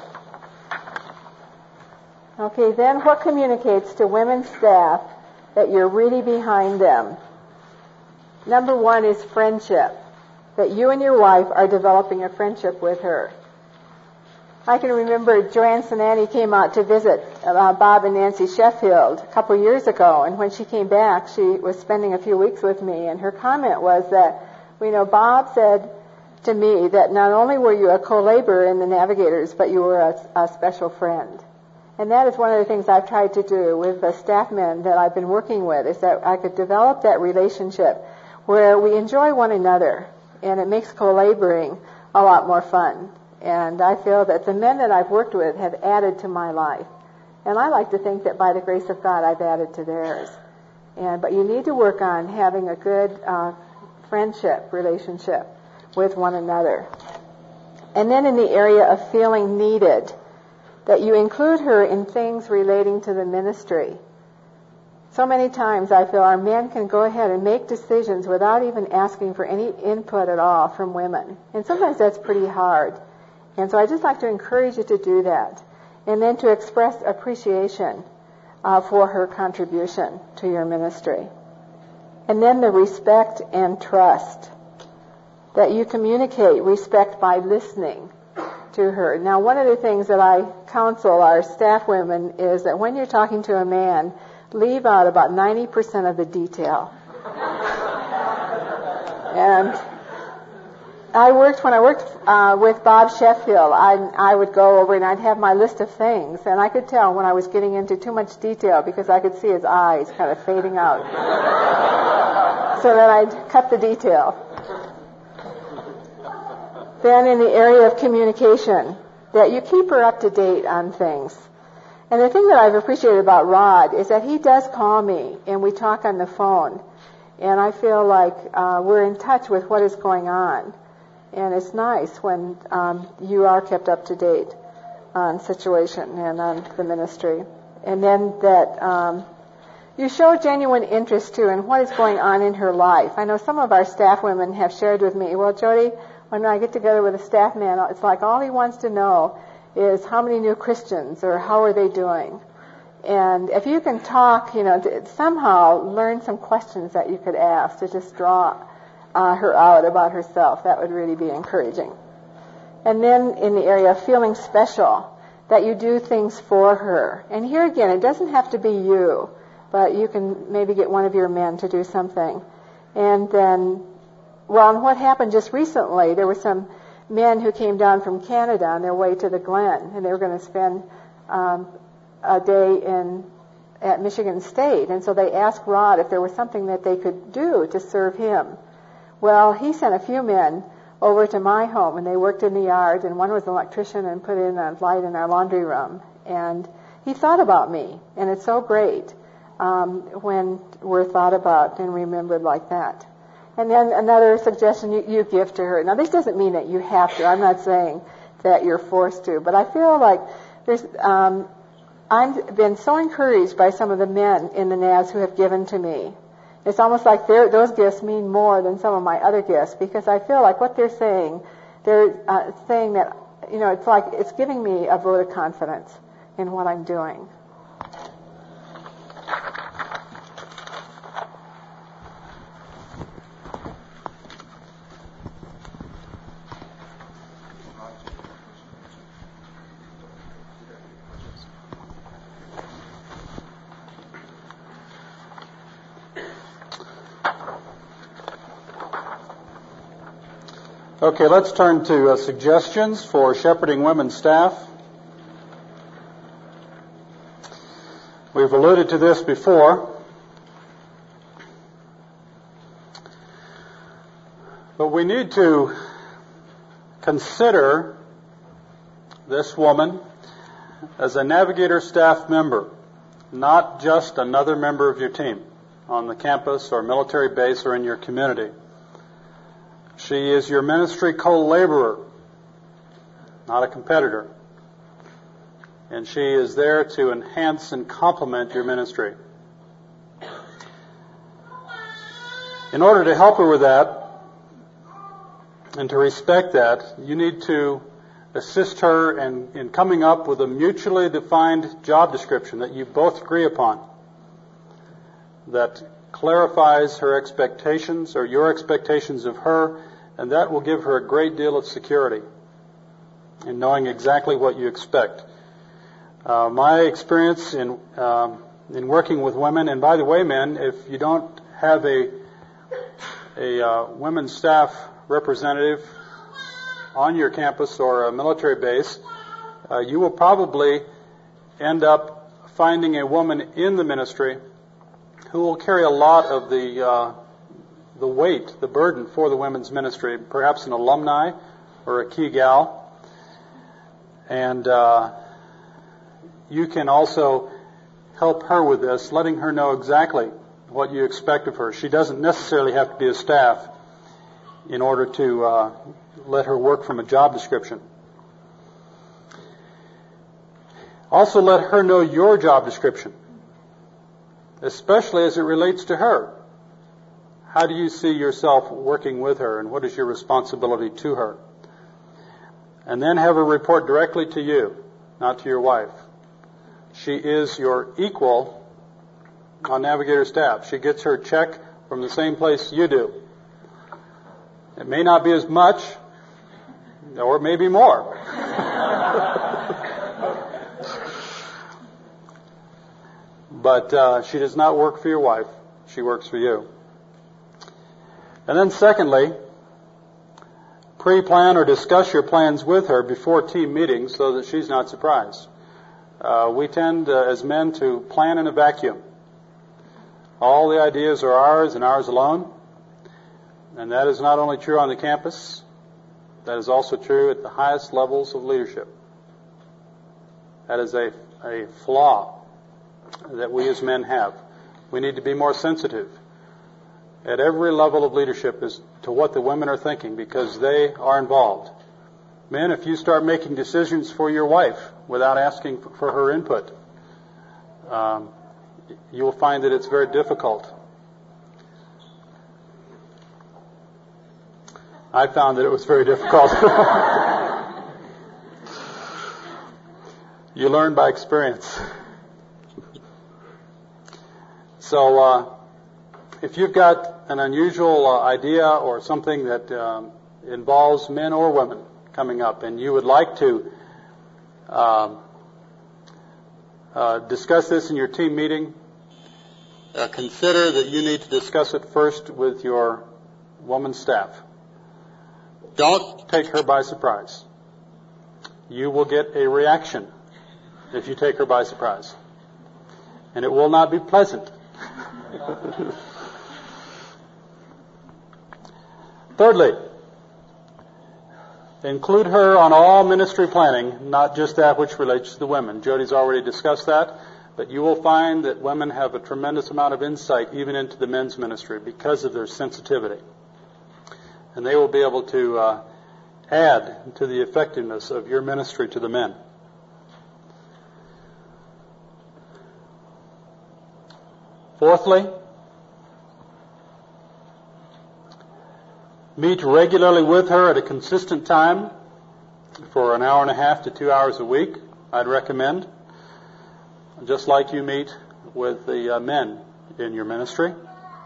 Okay, then what communicates to women staff that you're really behind them? Number one is friendship, that you and your wife are developing a friendship with her. I can remember Joanne Sinani came out to visit Bob and Nancy Sheffield a couple years ago, and when she came back, she was spending a few weeks with me, and her comment was that, Bob said to me that not only were you a co-laborer in the Navigators, but you were a special friend. And that is one of the things I've tried to do with the staff men that I've been working with, is that I could develop that relationship where we enjoy one another, and it makes co-laboring a lot more fun. And I feel that the men that I've worked with have added to my life. And I like to think that by the grace of God, I've added to theirs. But you need to work on having a good friendship relationship with one another. And then in the area of feeling needed, that you include her in things relating to the ministry. So many times I feel our men can go ahead and make decisions without even asking for any input at all from women. And sometimes that's pretty hard. And so I just like to encourage you to do that. And then to express appreciation for her contribution to your ministry. And then the respect and trust. that you communicate respect by listening to her. Now, one of the things that I counsel our staff women is that when you're talking to a man, leave out about 90% of the detail. And when I worked with Bob Sheffield, I would go over and I'd have my list of things, and I could tell when I was getting into too much detail because I could see his eyes kind of fading out. So then I'd cut the detail. Then in the area of communication, that you keep her up to date on things. And the thing that I've appreciated about Rod is that he does call me and we talk on the phone. And I feel like we're in touch with what is going on. And it's nice when you are kept up to date on situation and on the ministry. And then that you show genuine interest, too, in what is going on in her life. I know some of our staff women have shared with me, well, Jody, when I get together with a staff man, it's like all he wants to know is how many new Christians or how are they doing. And if you can talk, to somehow learn some questions that you could ask to just draw her out about herself, that would really be encouraging. And then in the area of feeling special, that you do things for her. And here again, it doesn't have to be you, but you can maybe get one of your men to do something. And then, and what happened just recently, there were some men who came down from Canada on their way to the Glen, and they were going to spend a day at Michigan State. And so they asked Rod if there was something that they could do to serve him. Well, he sent a few men over to my home, and they worked in the yard, and one was an electrician and put in a light in our laundry room. And he thought about me, and it's so great when we're thought about and remembered like that. And then another suggestion you give to her. Now, this doesn't mean that you have to. I'm not saying that you're forced to, but I feel like I've been so encouraged by some of the men in the NAS who have given to me. It's almost like those gifts mean more than some of my other gifts, because I feel like what they're saying that, it's like it's giving me a vote of confidence in what I'm doing. Okay, let's turn to suggestions for shepherding women staff. We've alluded to this before, but we need to consider this woman as a Navigator staff member, not just another member of your team on the campus or military base or in your community. She is your ministry co-laborer, not a competitor. And she is there to enhance and complement your ministry. In order to help her with that and to respect that, you need to assist her in coming up with a mutually defined job description that you both agree upon, that clarifies her expectations or your expectations of her, and that will give her a great deal of security in knowing exactly what you expect. My experience in working with women, and by the way, men, if you don't have a women's staff representative on your campus or a military base, you will probably end up finding a woman in the ministry who will carry a lot of the weight, the burden for the women's ministry, perhaps an alumni or a key gal. And you can also help her with this, letting her know exactly what you expect of her. She doesn't necessarily have to be a staff in order to let her work from a job description. Also let her know your job description, especially as it relates to her. How do you see yourself working with her, and what is your responsibility to her? And then have her report directly to you, not to your wife. She is your equal on Navigator staff. She gets her check from the same place you do. It may not be as much, or it may be more. But she does not work for your wife. She works for you. And then secondly, pre-plan or discuss your plans with her before team meetings so that she's not surprised. We tend, as men, to plan in a vacuum. All the ideas are ours and ours alone. And that is not only true on the campus, that is also true at the highest levels of leadership. That is a flaw that we as men have. We need to be more sensitive at every level of leadership as to what the women are thinking, because they are involved. Men, if you start making decisions for your wife without asking for her input, you will find that it's very difficult. I found that it was very difficult. You learn by experience. So, if you've got an unusual idea or something that involves men or women coming up, and you would like to discuss this in your team meeting, consider that you need to discuss it first with your woman staff. Don't take her by surprise. You will get a reaction if you take her by surprise. And it will not be pleasant. Thirdly, include her on all ministry planning, not just that which relates to the women. Jody's already discussed that, but you will find that women have a tremendous amount of insight even into the men's ministry because of their sensitivity. And they will be able to add to the effectiveness of your ministry to the men. Fourthly, meet regularly with her at a consistent time for an hour and a half to 2 hours a week, I'd recommend, just like you meet with the men in your ministry.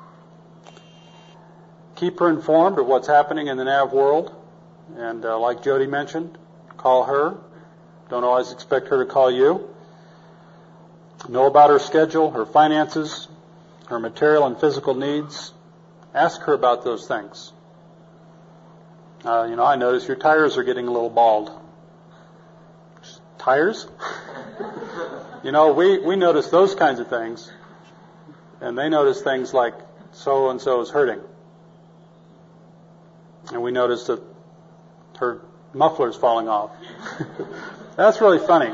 Keep her informed of what's happening in the NAV world, and like Jody mentioned, call her. Don't always expect her to call you. Know about her schedule, her finances, her material and physical needs. Ask her about those things. I notice your tires are getting a little bald. Tires? We notice those kinds of things, and they notice things like so-and-so is hurting. And we notice that her muffler's falling off. That's really funny.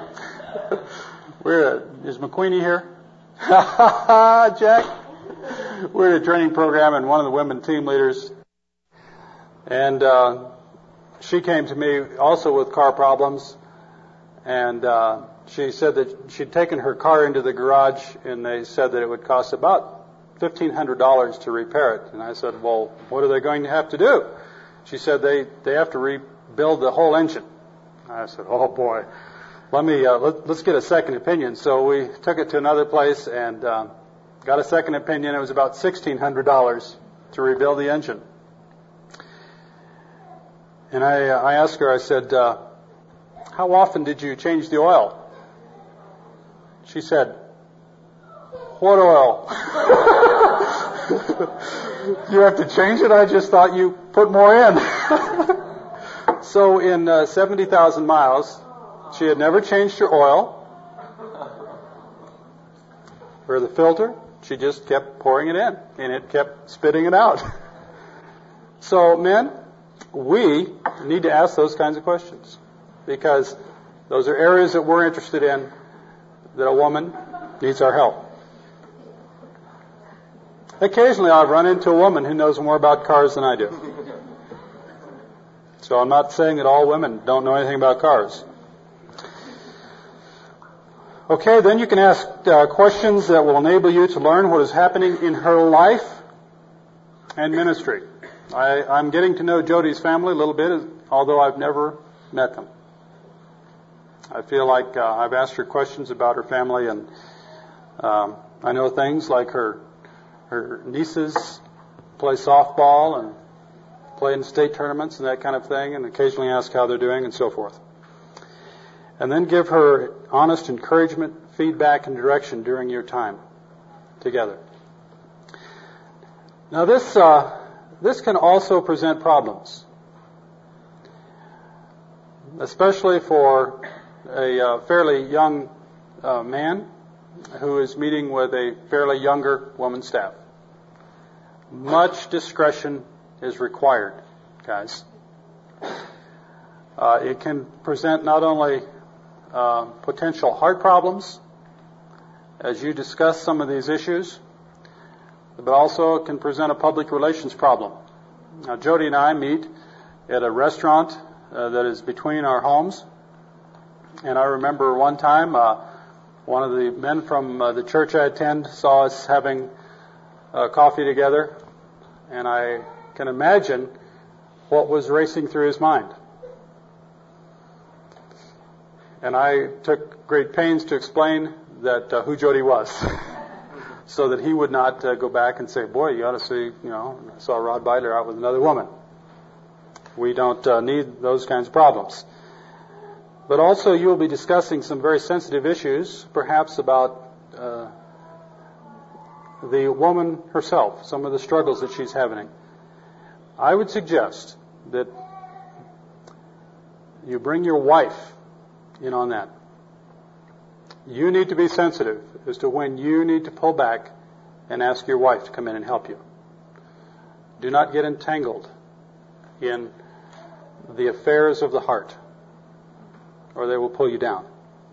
Is McQueenie here? Jack? We're at a training program, and one of the women team leaders, and she came to me also with car problems, and she said that she'd taken her car into the garage, and they said that it would cost about $1,500 to repair it. And I said, well, what are they going to have to do? She said they have to rebuild the whole engine. I said, oh boy, let's get a second opinion. So we took it to another place and got a second opinion. It was about $1,600 to rebuild the engine. And I asked her, I said, how often did you change the oil? She said, what oil? You have to change it? I just thought you put more in. So in 70,000 miles, she had never changed her oil or the filter. She just kept pouring it in, and it kept spitting it out. So, men, we need to ask those kinds of questions, because those are areas that we're interested in that a woman needs our help. Occasionally I've run into a woman who knows more about cars than I do. So I'm not saying that all women don't know anything about cars. Okay, then you can ask questions that will enable you to learn what is happening in her life and ministry. I'm getting to know Jody's family a little bit, although I've never met them. I feel like I've asked her questions about her family, and I know things like her nieces play softball and play in state tournaments and that kind of thing, and occasionally ask how they're doing and so forth. And then give her honest encouragement, feedback, and direction during your time together. Now this can also present problems, especially for a fairly young man who is meeting with a fairly younger woman staff. Much discretion is required, guys. It can present not only potential heart problems as you discuss some of these issues, but also it can present a public relations problem. Now, Jody and I meet at a restaurant that is between our homes, and I remember one time one of the men from the church I attend saw us having coffee together, and I can imagine what was racing through his mind. And I took great pains to explain that who Jody was, so that he would not go back and say, boy, you ought to see, I saw Rod Beidler out with another woman. We don't need those kinds of problems. But also you will be discussing some very sensitive issues, perhaps about the woman herself, some of the struggles that she's having. I would suggest that you bring your wife in on that. You need to be sensitive as to when you need to pull back and ask your wife to come in and help you. Do not get entangled in the affairs of the heart, or they will pull you down.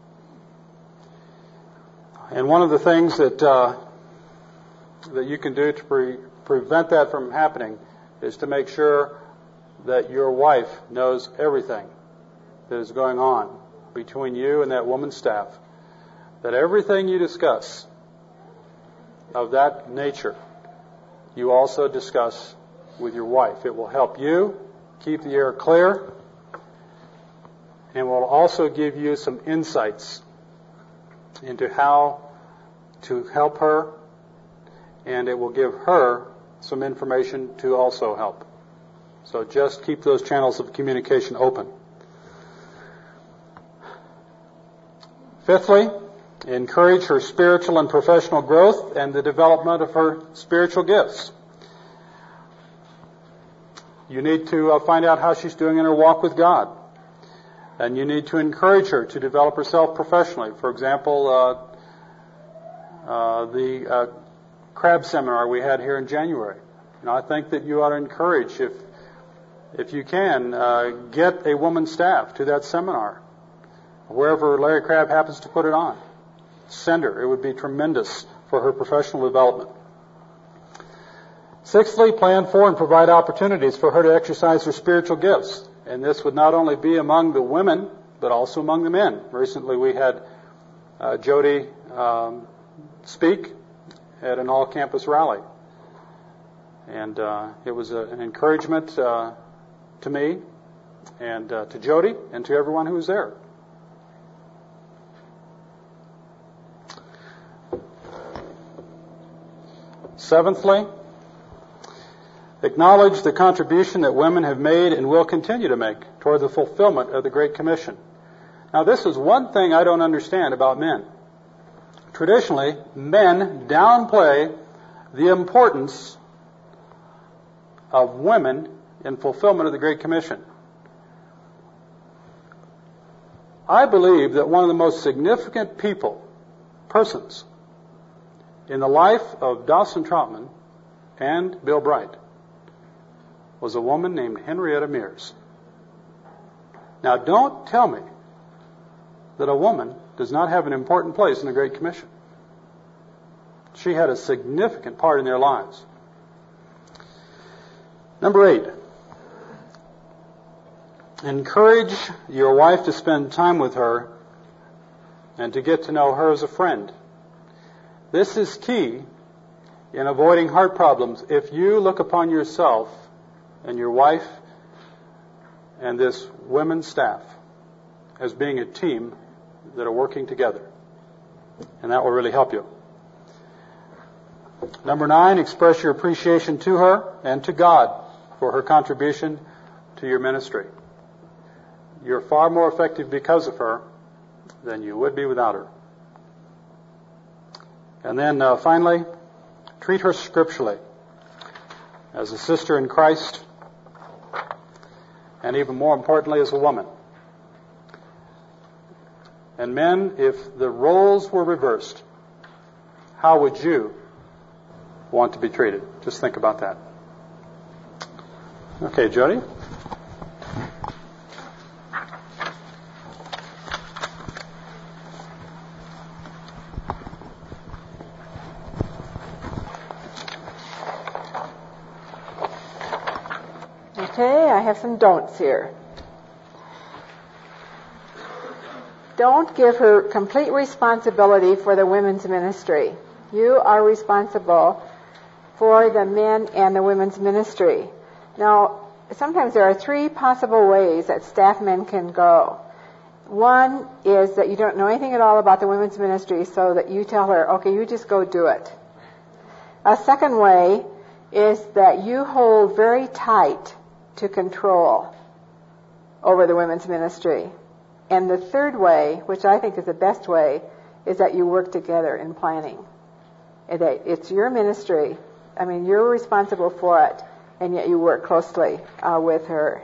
And one of the things that you can do to prevent that from happening is to make sure that your wife knows everything that is going on between you and that woman's staff, that everything you discuss of that nature, you also discuss with your wife. It will help you keep the air clear, and will also give you some insights into how to help her, and it will give her some information to also help. So just keep those channels of communication open. Fifthly, encourage her spiritual and professional growth and the development of her spiritual gifts. You need to find out how she's doing in her walk with God. And you need to encourage her to develop herself professionally. For example, the crab seminar we had here in January. I think that you ought to encourage, if you can, get a woman staff to that seminar, wherever Larry Crabb happens to put it on. Send her. It would be tremendous for her professional development. Sixthly, plan for and provide opportunities for her to exercise her spiritual gifts. And this would not only be among the women, but also among the men. Recently we had Jody speak at an all-campus rally. And it was an encouragement to me and to Jody and to everyone who was there. Seventhly, acknowledge the contribution that women have made and will continue to make toward the fulfillment of the Great Commission. Now, this is one thing I don't understand about men. Traditionally, men downplay the importance of women in fulfillment of the Great Commission. I believe that one of the most significant persons in the life of Dawson Trotman and Bill Bright was a woman named Henrietta Mears. Now, don't tell me that a woman does not have an important place in the Great Commission. She had a significant part in their lives. Number 8, encourage your wife to spend time with her and to get to know her as a friend. This is key in avoiding heart problems. If you look upon yourself and your wife and this women's staff as being a team that are working together, and that will really help you. Number 9, express your appreciation to her and to God for her contribution to your ministry. You're far more effective because of her than you would be without her. And then finally, treat her scripturally as a sister in Christ, and even more importantly, as a woman. And men, if the roles were reversed, how would you want to be treated? Just think about that. Okay, Jody? Okay, I have some don'ts here. Don't give her complete responsibility for the women's ministry. You are responsible for the men and the women's ministry. Now, sometimes there are three possible ways that staff men can go. One is that you don't know anything at all about the women's ministry, so that you tell her, okay, you just go do it. A second way is that you hold very tight to control over the women's ministry. And the third way, which I think is the best way, is that you work together in planning. It's your ministry. I mean, you're responsible for it, and yet you work closely with her.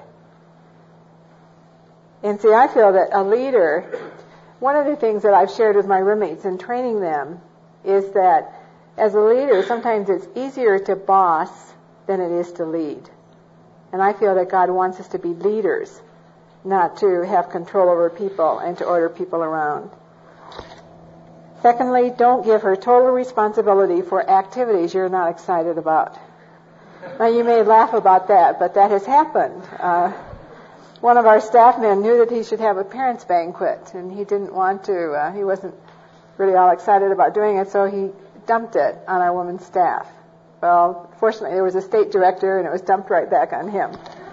And see, I feel that a leader, one of the things that I've shared with my roommates in training them is that as a leader, sometimes it's easier to boss than it is to lead. And I feel that God wants us to be leaders, not to have control over people and to order people around. Secondly, don't give her total responsibility for activities you're not excited about. Now, you may laugh about that, but that has happened. One of our staff men knew that he should have a parents' banquet, and he didn't want to. He wasn't really all excited about doing it, so he dumped it on our women's staff. Well, fortunately, there was a state director, and it was dumped right back on him.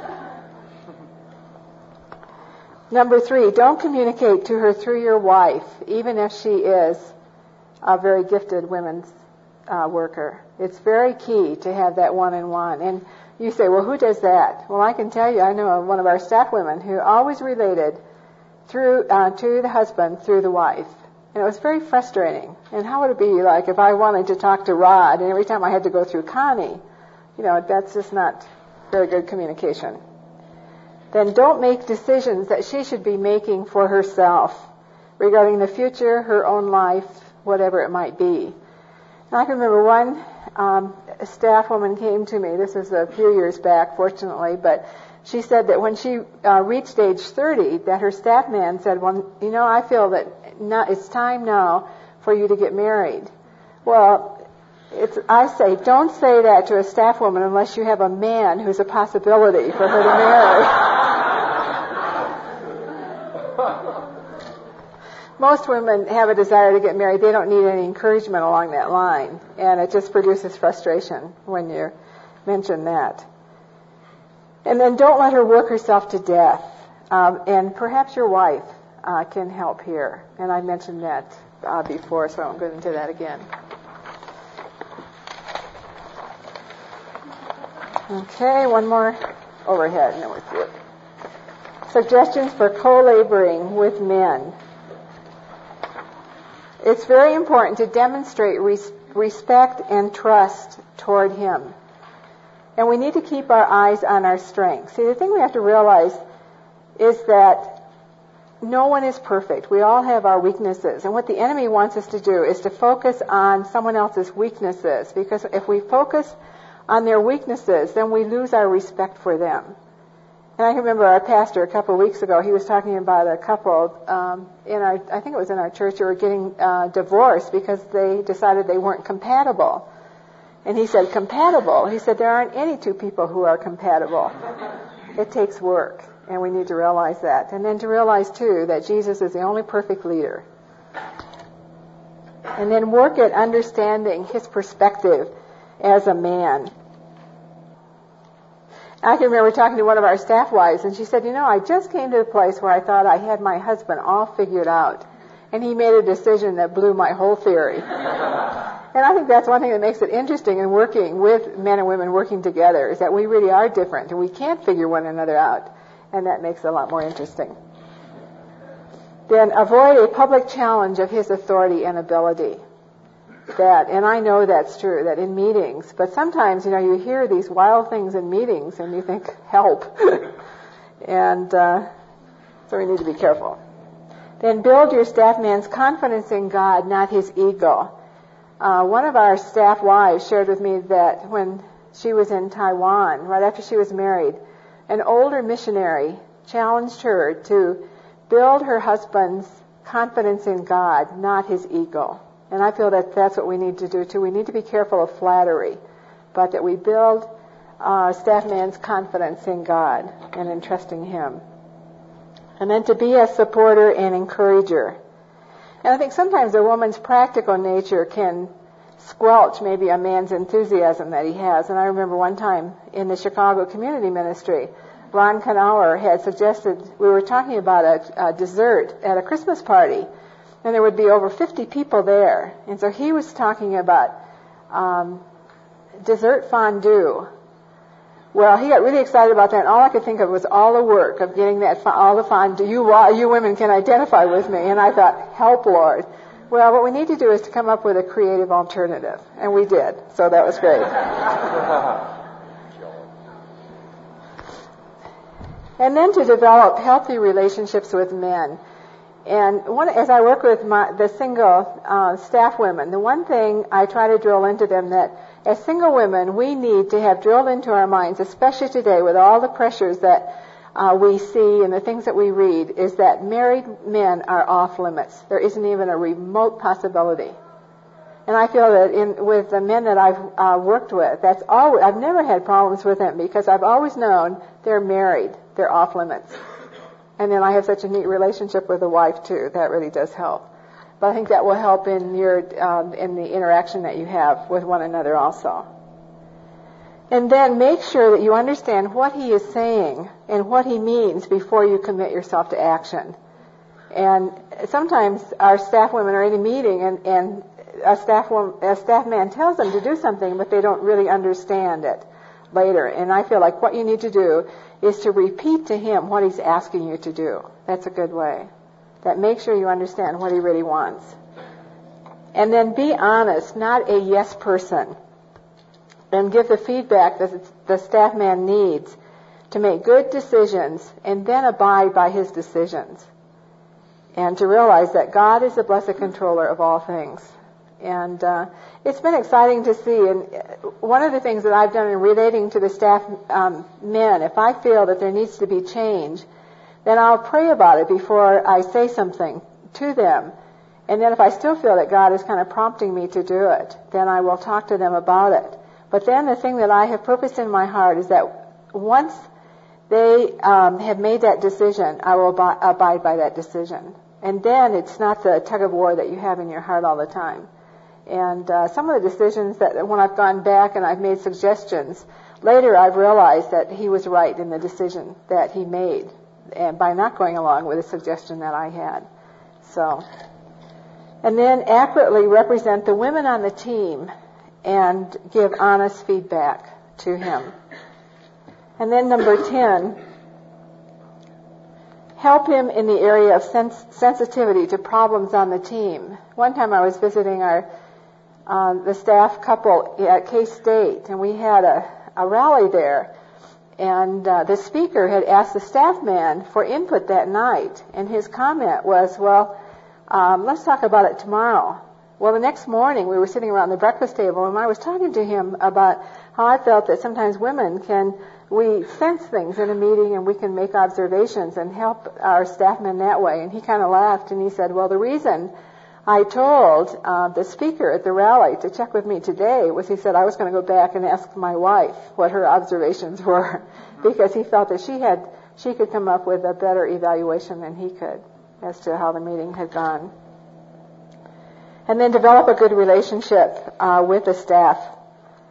Number 3, don't communicate to her through your wife, even if she is a very gifted women's worker. It's very key to have that one-on-one. And you say, well, who does that? Well, I can tell you, I know one of our staff women who always related through to the husband through the wife. And it was very frustrating. And how would it be like if I wanted to talk to Rod, and every time I had to go through Connie? You know, that's just not very good communication. Then don't make decisions that she should be making for herself regarding the future, her own life, whatever it might be. And I can remember one staff woman came to me, this was a few years back, fortunately, but she said that when she reached age 30, that her staff man said, well, you know, I feel that it's time now for you to get married. Well, I say, don't say that to a staff woman unless you have a man who's a possibility for her to marry. Most women have a desire to get married. They don't need any encouragement along that line. And it just produces frustration when you mention that. And then don't let her work herself to death. And perhaps your wife can help here. And I mentioned that before, so I won't go into that again. Okay, one more overhead, and then we're through. Suggestions for co-laboring with men. It's very important to demonstrate respect and trust toward him. And we need to keep our eyes on our strengths. See, the thing we have to realize is that no one is perfect. We all have our weaknesses. And what the enemy wants us to do is to focus on someone else's weaknesses. Because if we focus on their weaknesses, then we lose our respect for them. And I remember our pastor a couple of weeks ago, he was talking about a couple I think it was in our church, who were getting divorced because they decided they weren't compatible. And he said, compatible? He said, there aren't any two people who are compatible. It takes work, and we need to realize that. And then to realize, too, that Jesus is the only perfect leader. And then work at understanding his perspective as a man. I can remember talking to one of our staff wives, and she said, you know, I just came to the place where I thought I had my husband all figured out. and he made a decision that blew my whole theory. And I think that's one thing that makes it interesting in working with men and women working together, is that we really are different and we can't figure one another out. And that makes it a lot more interesting. Then avoid a public challenge of his authority and ability. And I know that's true, that in meetings, but sometimes, you hear these wild things in meetings and you think, help. And so we need to be careful. Then build your staff man's confidence in God, not his ego. One of our staff wives shared with me that when she was in Taiwan, right after she was married, an older missionary challenged her to build her husband's confidence in God, not his ego. And I feel that that's what we need to do too. We need to be careful of flattery, but that we build staff man's confidence in God and in trusting him. And then to be a supporter and encourager. And I think sometimes a woman's practical nature can squelch maybe a man's enthusiasm that he has. And I remember one time in the Chicago Community Ministry, Ron Knauer had suggested, we were talking about a dessert at a Christmas party, and there would be over 50 people there. And so he was talking about dessert fondue. Well, he got really excited about that, and all I could think of was all the work of getting that, all the fondue. You women can identify with me. And I thought, help, Lord. Well, what we need to do is to come up with a creative alternative. And we did. So that was great. And then to develop healthy relationships with men. And as I work with the single staff women, the one thing I try to drill into them that as single women, we need to have drilled into our minds, especially today with all the pressures that we see and the things that we read, is that married men are off limits. There isn't even a remote possibility. And I feel that with the men that I've worked with, I've never had problems with them because I've always known they're married. They're off limits. And then I have such a neat relationship with the wife too. That really does help. But I think that will help in in the interaction that you have with one another also. And then make sure that you understand what he is saying and what he means before you commit yourself to action. And sometimes our staff women are in a meeting and a staff man tells them to do something, but they don't really understand it later. And I feel like what you need to do is to repeat to him what he's asking you to do. That's a good way. That makes sure you understand what he really wants. And then be honest, not a yes person. And give the feedback that the staff man needs to make good decisions and then abide by his decisions. And to realize that God is the blessed controller of all things. And it's been exciting to see. And one of the things that I've done in relating to the staff men, if I feel that there needs to be change, then I'll pray about it before I say something to them. And then if I still feel that God is kind of prompting me to do it, then I will talk to them about it. But then the thing that I have purposed in my heart is that once they have made that decision, I will abide by that decision. And then it's not the tug of war that you have in your heart all the time. And some of the decisions that when I've gone back and I've made suggestions, later I've realized that he was right in the decision that he made, and by not going along with a suggestion that I had. So, and then accurately represent the women on the team and give honest feedback to him. And then number 10, help him in the area of sensitivity to problems on the team. One time I was visiting the staff couple at K-State, and we had a rally there. And the speaker had asked the staff man for input that night, and his comment was, well, let's talk about it tomorrow. Well, the next morning we were sitting around the breakfast table, and I was talking to him about how I felt that sometimes women we sense things in a meeting and we can make observations and help our staff men that way. And he kind of laughed and he said, well, the reason I told the speaker at the rally to check with me today was, he said, I was going to go back and ask my wife what her observations were, because he felt that she could come up with a better evaluation than he could as to how the meeting had gone. And then develop a good relationship with the staff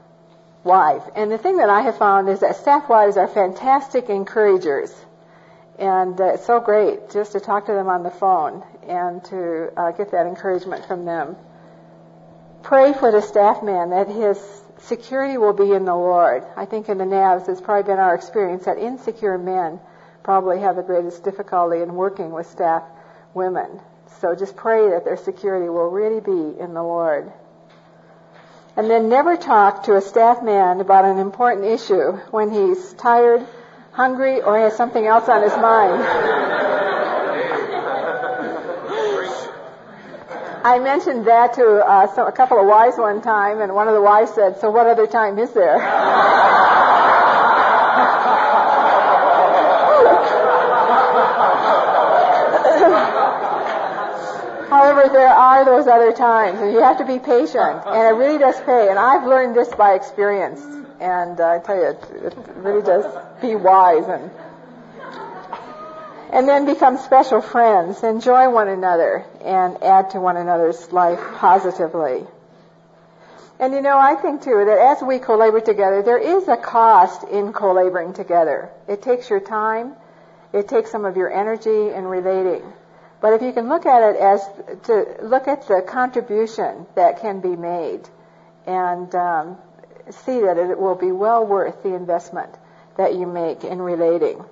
wife. And the thing that I have found is that staff wives are fantastic encouragers. And it's so great just to talk to them on the phone and to get that encouragement from them. Pray for the staff man that his security will be in the Lord. I think in the NAVs it's probably been our experience that insecure men probably have the greatest difficulty in working with staff women. So just pray that their security will really be in the Lord. And then never talk to a staff man about an important issue when he's tired, hungry, or has something else on his mind. I mentioned that to a couple of wives one time, and one of the wives said, "So what other time is there?" However, there are those other times, and you have to be patient, and it really does pay. And I've learned this by experience, and I tell you, it really does be wise. And then become special friends, enjoy one another, and add to one another's life positively. And I think too that as we co-labor together, there is a cost in co-laboring together. It takes your time, it takes some of your energy in relating. But if you can look at it as to look at the contribution that can be made and see that it will be well worth the investment that you make in relating.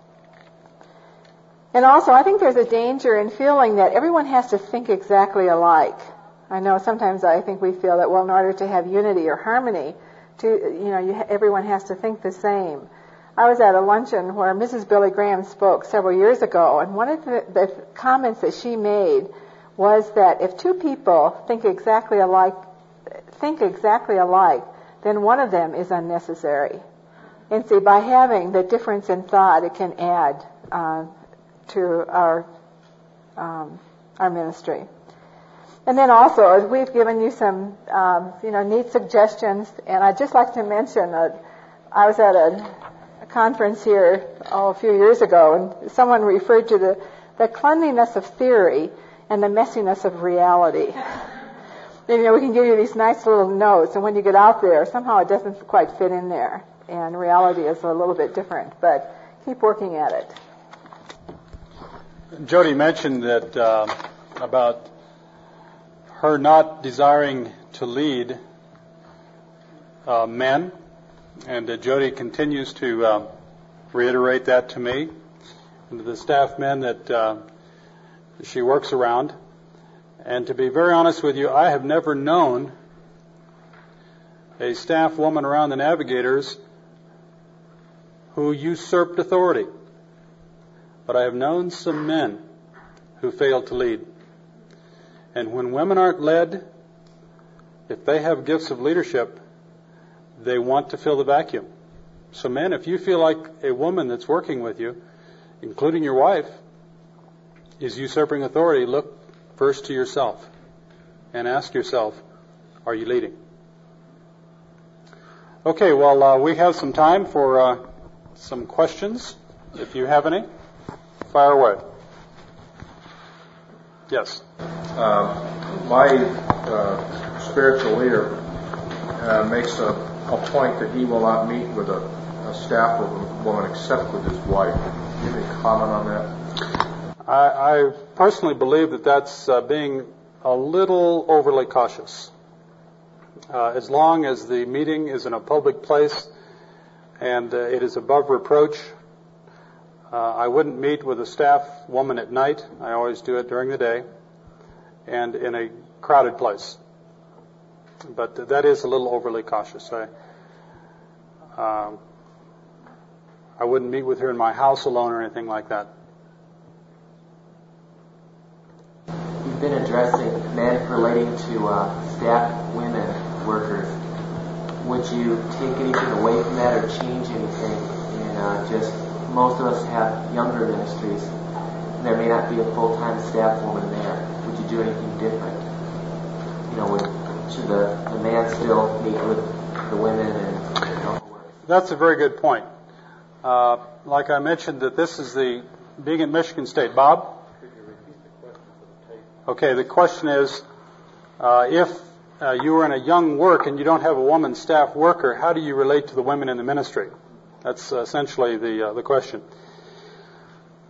And also, I think there's a danger in feeling that everyone has to think exactly alike. I know sometimes I think we feel that, well, in order to have unity or harmony, everyone has to think the same. I was at a luncheon where Mrs. Billy Graham spoke several years ago, and one of the comments that she made was that if two people think exactly alike, then one of them is unnecessary. And see, by having the difference in thought, it can add to our ministry. And then also, we've given you some, neat suggestions, and I'd just like to mention that I was at a conference here a few years ago, and someone referred to the cleanliness of theory and the messiness of reality. We can give you these nice little notes, and when you get out there, somehow it doesn't quite fit in there, and reality is a little bit different, but keep working at it. Jody mentioned that about her not desiring to lead men, and Jody continues to reiterate that to me and to the staff men that she works around. And to be very honest with you, I have never known a staff woman around the Navigators who usurped authority. But I have known some men who failed to lead. And when women aren't led, if they have gifts of leadership, they want to fill the vacuum. So men, if you feel like a woman that's working with you, including your wife, is usurping authority, look first to yourself and ask yourself, are you leading? Okay, well, we have some time for some questions, if you have any. Fire away. Yes. My spiritual leader makes a point that he will not meet with a staff woman except with his wife. Do you have any comment on that? I personally believe that that's being a little overly cautious. As long as the meeting is in a public place and it is above reproach, I wouldn't meet with a staff woman at night. I always do it during the day and in a crowded place. But that is a little overly cautious. I wouldn't meet with her in my house alone or anything like that. You've been addressing men relating to staff women workers. Would you take anything away from that or change anything in just most of us have younger ministries, and there may not be a full-time staff woman there. Would you do anything different? Should the man still meet with the women and That's a very good point. Like I mentioned, that this is the being at Michigan State. Bob? Okay, the question is, if you are in a young work and you don't have a woman staff worker, how do you relate to the women in the ministry? That's essentially the question.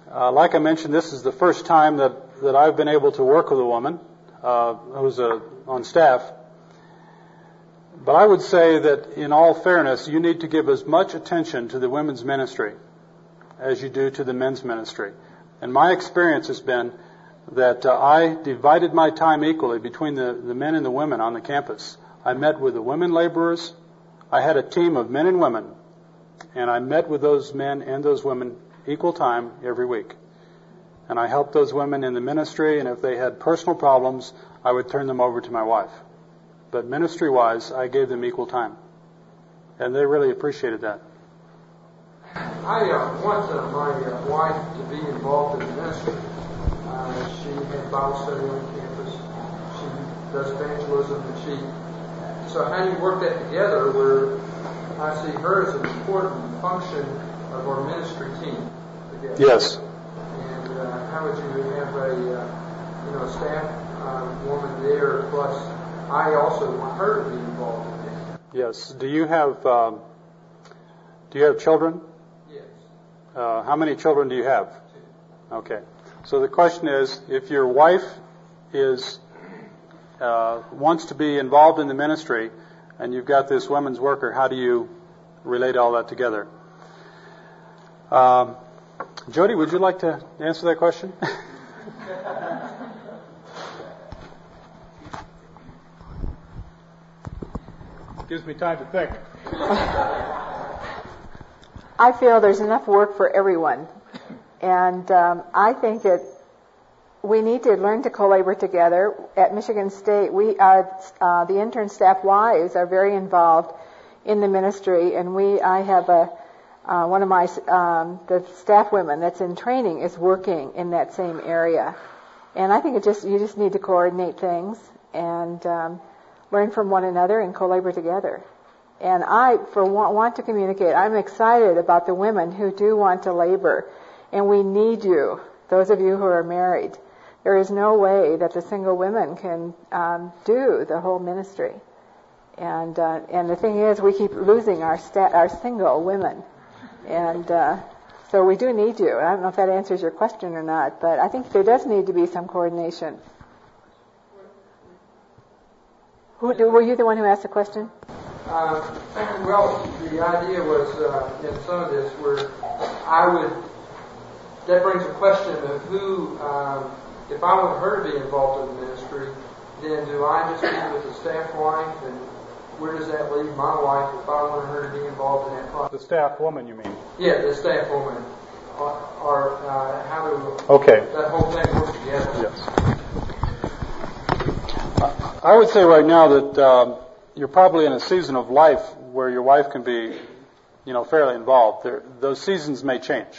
Like I mentioned, this is the first time that I've been able to work with a woman who's on staff. But I would say that in all fairness, you need to give as much attention to the women's ministry as you do to the men's ministry. And my experience has been that I divided my time equally between the men and the women on the campus. I met with the women laborers. I had a team of men and women, and I met with those men and those women equal time every week. And I helped those women in the ministry, and if they had personal problems, I would turn them over to my wife. But ministry-wise, I gave them equal time. And they really appreciated that. I want my wife to be involved in the ministry. She had Bible study on campus. She does evangelism, and so how do you work that together where I see her as an important function of our ministry team together? Yes. And how would you have a staff woman there, plus I also want her to be involved in that? Yes. Do you have children? Yes. How many children do you have? 2. Okay. So the question is, if your wife wants to be involved in the ministry, and you've got this women's worker, how do you relate all that together? Jody, would you like to answer that question? Gives me time to think. I feel there's enough work for everyone. And I think that we need to learn to co-labor together. At Michigan State, the intern staff wives are very involved in the ministry, and I have one of my the staff women that's in training is working in that same area. And I think you just need to coordinate things and learn from one another and co-labor together. And I, want to communicate. I'm excited about the women who do want to labor. And we need you, those of you who are married. There is no way that the single women can do the whole ministry. And the thing is, we keep losing our single women. And so we do need you. I don't know if that answers your question or not, but I think there does need to be some coordination. Were you the one who asked the question? Well, the idea was in some of this where that brings a question of who, if I want her to be involved in the ministry, then do I just meet with the staff wife, and where does that leave my wife if I want her to be involved in that process? The staff woman, you mean? Yeah, the staff woman. Or how do that whole thing work together? Yes. I would say right now that you're probably in a season of life where your wife can be, fairly involved. Those seasons may change.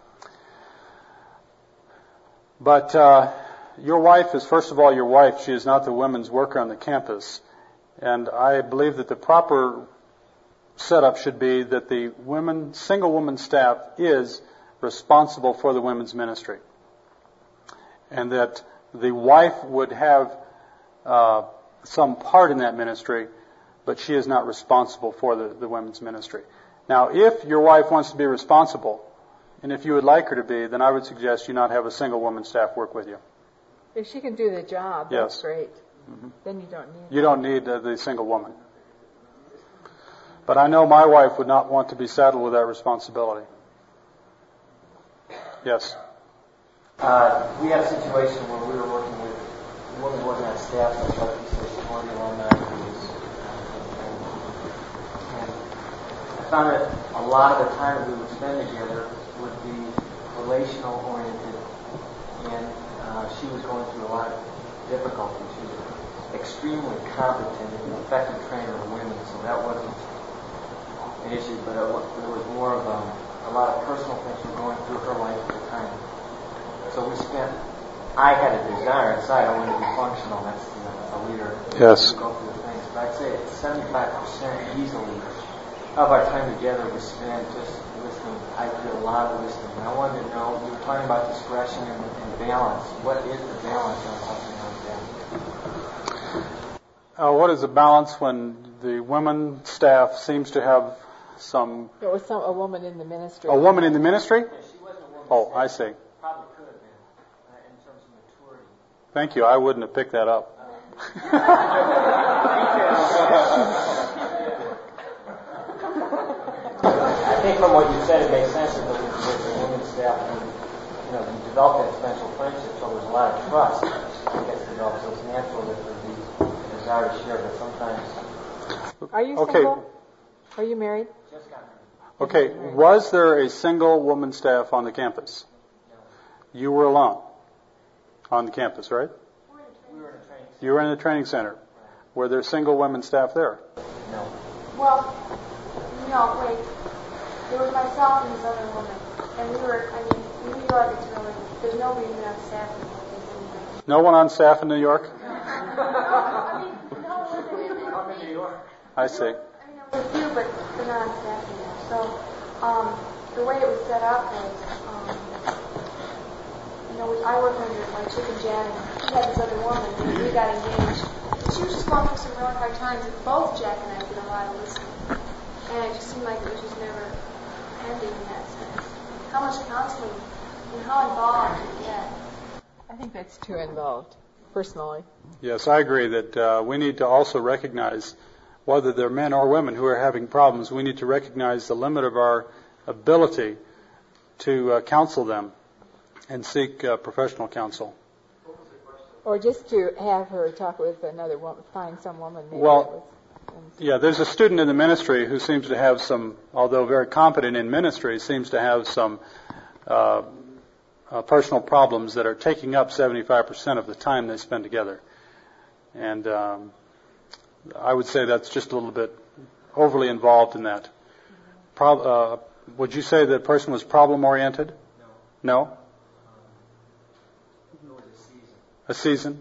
But your wife is, first of all, your wife. She is not the women's worker on the campus. And I believe that the proper setup should be that the single woman staff is responsible for the women's ministry. And that the wife would have some part in that ministry, but she is not responsible for the women's ministry. Now, if your wife wants to be responsible, and if you would like her to be, then I would suggest you not have a single woman staff work with you. If she can do the job, that's great. Mm-hmm. Then you don't need. You don't need the single woman. But I know my wife would not want to be saddled with that responsibility. Yes. We had a situation where we were working with a woman who wasn't on staff, like you said, she's one of the alumni who was. And I found that a lot of the time that we would spend together would be relational oriented, and she was going through a lot of difficulty. She was extremely competent and effective trainer of women, so that wasn't an issue, but it was more of a lot of personal things were going through her life at the time. So I had a desire inside, I wanted to be functional, that's a leader. Yes. Go through the things, but I'd say 75% easily of our time together was spent just listening. I did a lot of listening. And I wanted to know, we were talking about discretion and balance. What is the balance on something like that? What is the balance when the women staff seems to have some... There was a woman in the ministry. A woman in the ministry? Yeah, she wasn't a woman. Oh, I see. probably could have been in terms of maturity. Thank you. I wouldn't have picked that up. I think from what you said, it makes sense that with the women's staff, you develop that special friendship, so there's a lot of trust that gets developed, so it's natural that there would be a desire to share, but sometimes... Are you single? Are you married? Just got married. Okay, was there a single woman staff on the campus? No. You were alone on the campus, right? We were in a training center. You were in a training center. Were there single women staff there? No. Well, no, wait. There was myself and this other woman. And we were, in New York, it's really, there's nobody even on staff anymore. No one on staff in New York? I'm in New York. I see. There was a few, but they're not on staff anymore. So, the way it was set up was, I worked under my chick and Jan, and she had this other woman, and we got engaged. And she was just going through some really hard times, and both Jack and I did a lot of listening. And it just seemed like it was just never ending in that sense. How much counseling and how involved did you get? I think that's too involved, personally. Yes, I agree that we need to also recognize, whether they're men or women who are having problems, we need to recognize the limit of our ability to counsel them and seek professional counsel. Or just to have her talk with another woman, find some woman. Well, yeah, there's a student in the ministry who seems to have some, although very competent in ministry, seems to have some personal problems that are taking up 75% of the time they spend together. And I would say that's just a little bit overly involved in that. Would you say that person was problem-oriented? No? No? It was a season. A season?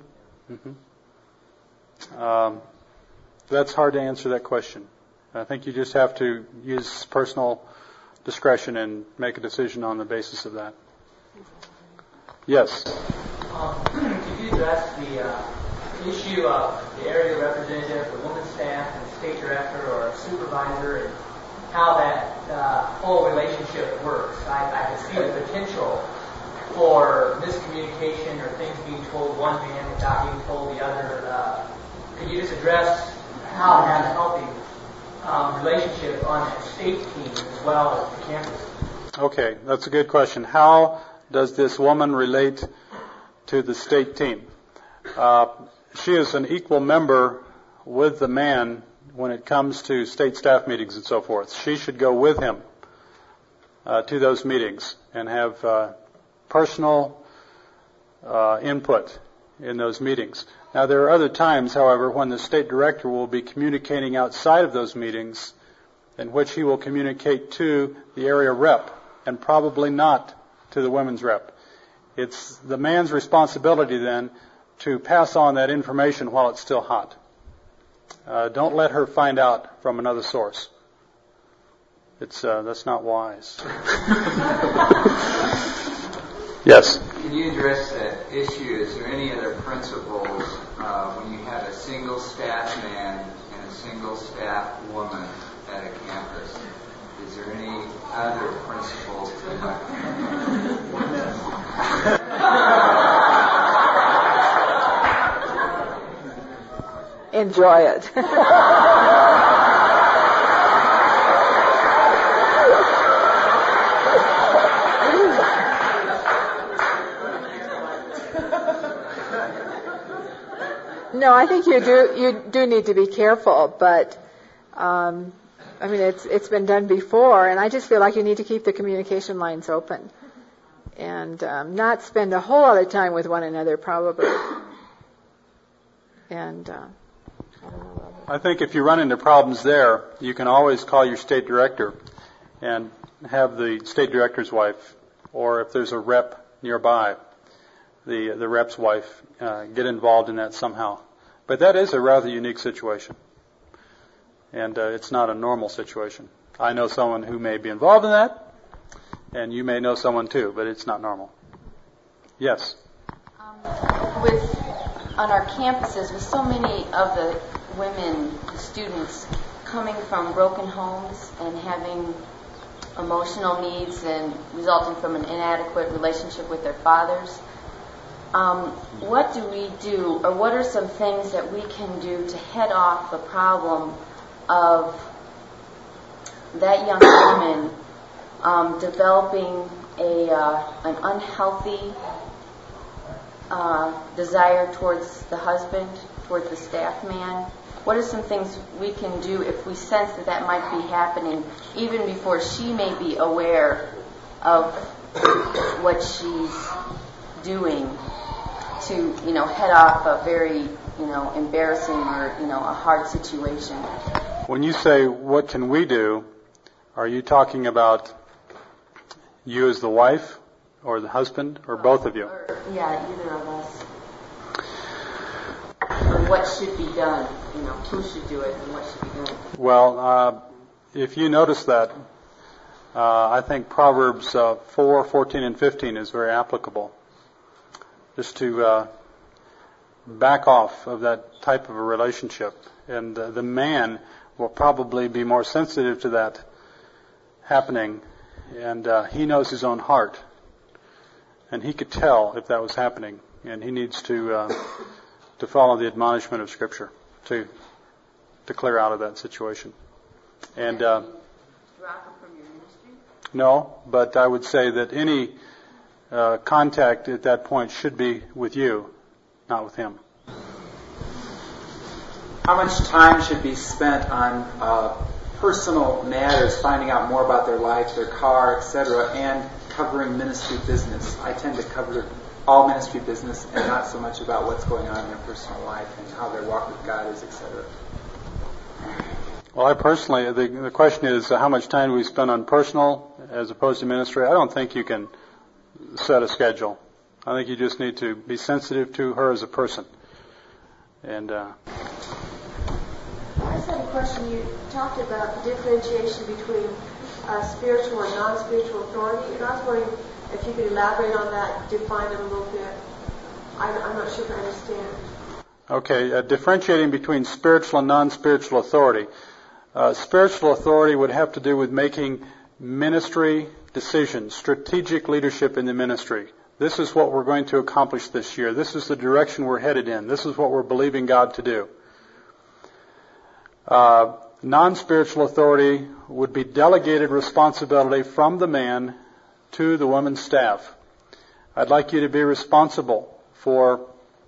Mm-hmm. That's hard to answer that question. I think you just have to use personal discretion and make a decision on the basis of that. Yes? Could you address the issue of the area representative, the women's staff, and the state director or supervisor, and how that whole relationship works? I can see the potential for miscommunication or things being told one man without being told the other. Could you just address how to have a healthy relationship on a state team as well as the campus? Okay, that's a good question. How does this woman relate to the state team? She is an equal member with the man when it comes to state staff meetings and so forth. She should go with him to those meetings and have personal input in those meetings. Now, there are other times, however, when the state director will be communicating outside of those meetings in which he will communicate to the area rep and probably not to the women's rep. It's the man's responsibility then to pass on that information while it's still hot. Don't let her find out from another source. That's not wise. Yes? Can you address that issue? Is there any other principles when you have a single staff man and a single staff woman at a campus? Is there any other principles to Enjoy it. No, I think you do need to be careful, but it's been done before, and I just feel like you need to keep the communication lines open and not spend a whole lot of time with one another, probably. And I don't know. I think if you run into problems there, you can always call your state director and have the state director's wife, or if there's a rep nearby, the rep's wife get involved in that somehow. But that is a rather unique situation, and it's not a normal situation. I know someone who may be involved in that, and you may know someone too, but it's not normal. Yes? On our campuses, with so many of the women students coming from broken homes and having emotional needs and resulting from an inadequate relationship with their fathers. What do we do, or what are some things that we can do to head off the problem of that young woman developing an unhealthy desire towards the husband, towards the staff man? What are some things we can do if we sense that that might be happening, even before she may be aware of what she's doing, to head off a very embarrassing or a hard situation? When you say what can we do, are you talking about you as the wife or the husband or both of you? Yeah, either of us. Or what should be done? Who should do it and what should be done? Well, if you notice that, I think Proverbs 4, 14, and 15 is very applicable. Just to back off of that type of a relationship. And the man will probably be more sensitive to that happening. And he knows his own heart. And he could tell if that was happening. And he needs to follow the admonishment of Scripture to clear out of that situation. And drop him from your ministry? No, but I would say that any contact at that point should be with you, not with him. How much time should be spent on personal matters, finding out more about their life, their car, etc., and covering ministry business? I tend to cover all ministry business and not so much about what's going on in their personal life and how their walk with God is, etc. Well, I personally, the question is how much time do we spend on personal as opposed to ministry? I don't think you can set a schedule. I think you just need to be sensitive to her as a person. And I just had a question. You talked about the differentiation between spiritual and non-spiritual authority, and I was wondering if you could elaborate on that, define it a little bit. I'm not sure if I understand. Okay, differentiating between spiritual and non-spiritual authority. Spiritual authority would have to do with making ministry decisions, strategic leadership in the ministry. This is what we're going to accomplish this year. This is the direction we're headed in. This is what we're believing God to do. Non-spiritual authority would be delegated responsibility from the man to the woman's staff. I'd like you to be responsible for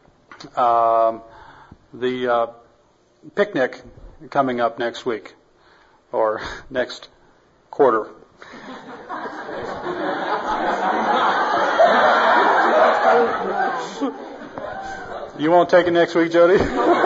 the picnic coming up next week or next quarter. You won't take it next week, Jody?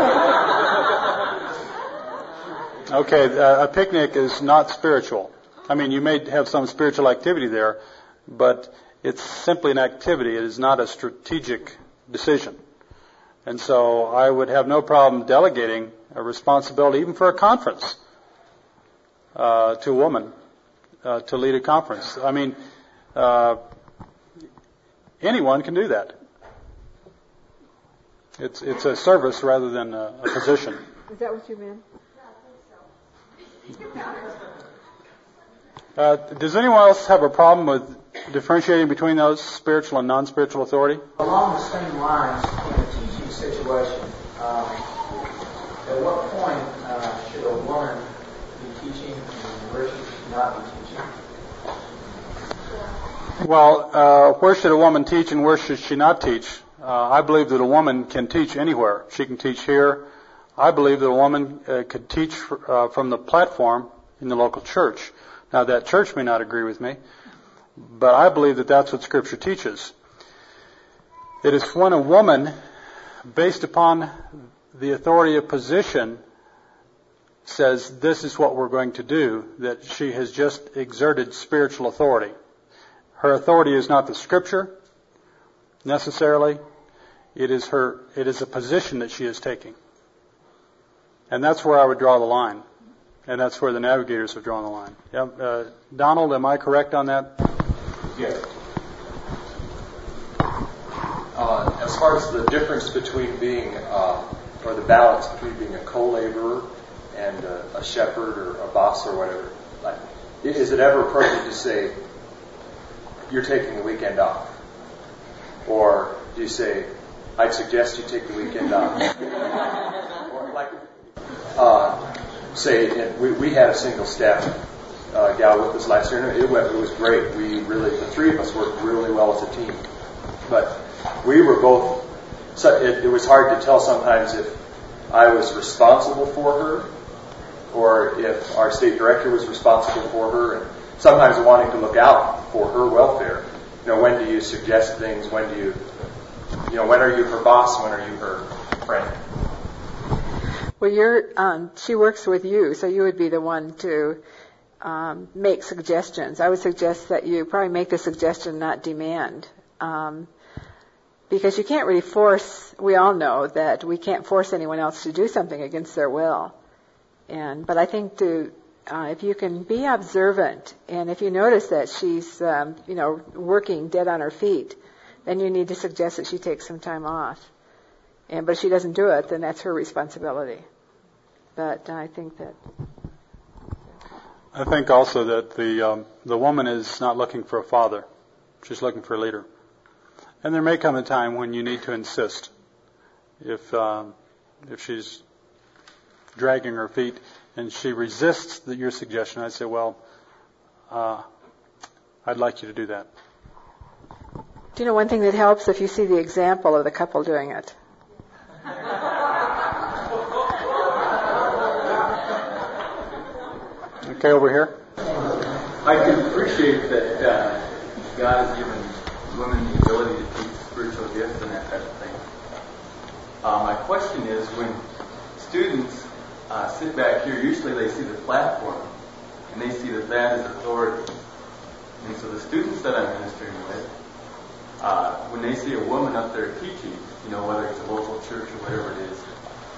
Okay, a picnic is not spiritual. I mean, you may have some spiritual activity there, but it's simply an activity. It is not a strategic decision. And so I would have no problem delegating a responsibility, even for a conference, to a woman to lead a conference. I mean, anyone can do that. It's a service rather than a position. Is that what you meant? Does anyone else have a problem with differentiating between those spiritual and non-spiritual authority? Along the same lines, in a teaching situation, at what point should a woman be teaching and where should she not be teaching? Well, where should a woman teach and where should she not teach? I believe that a woman can teach anywhere. She can teach here. I believe that a woman could teach from the platform in the local church. Now, that church may not agree with me, but I believe that that's what Scripture teaches. It is when a woman, based upon the authority of position, says, this is what we're going to do, that she has just exerted spiritual authority. Her authority is not the Scripture, necessarily. It is a position that she is taking. And that's where I would draw the line. And that's where the navigators have drawn the line. Donald, am I correct on that? Yes. As far as the difference between being, or the balance between being a co-laborer and a shepherd or a boss or whatever, like is it ever appropriate to say, you're taking the weekend off? Or do you say, I'd suggest you take the weekend off? Or like, we had a single staff gal with us last year, and it was great. The three of us worked really well as a team. But we were both, it was hard to tell sometimes if I was responsible for her or if our state director was responsible for her, and sometimes wanting to look out for her welfare. When do you suggest things? When are you her boss? When are you her friend? Well, she works with you, so you would be the one to make suggestions. I would suggest that you probably make the suggestion, not demand. Because you can't really force, we all know that we can't force anyone else to do something against their will. But I think if you can be observant, and if you notice that she's, working dead on her feet, then you need to suggest that she takes some time off. But if she doesn't do it, then that's her responsibility. But I think also that the woman is not looking for a father; she's looking for a leader. And there may come a time when you need to insist. If she's dragging her feet and she resists your suggestion, I'd say, I'd like you to do that. Do you know one thing that helps if you see the example of the couple doing it? Okay, over here. I can appreciate that God has given women the ability to teach spiritual gifts and that type of thing. My question is, when students sit back here, usually they see the platform and they see that is authority. And so the students that I'm ministering with, when they see a woman up there teaching, whether it's a local church or whatever it is,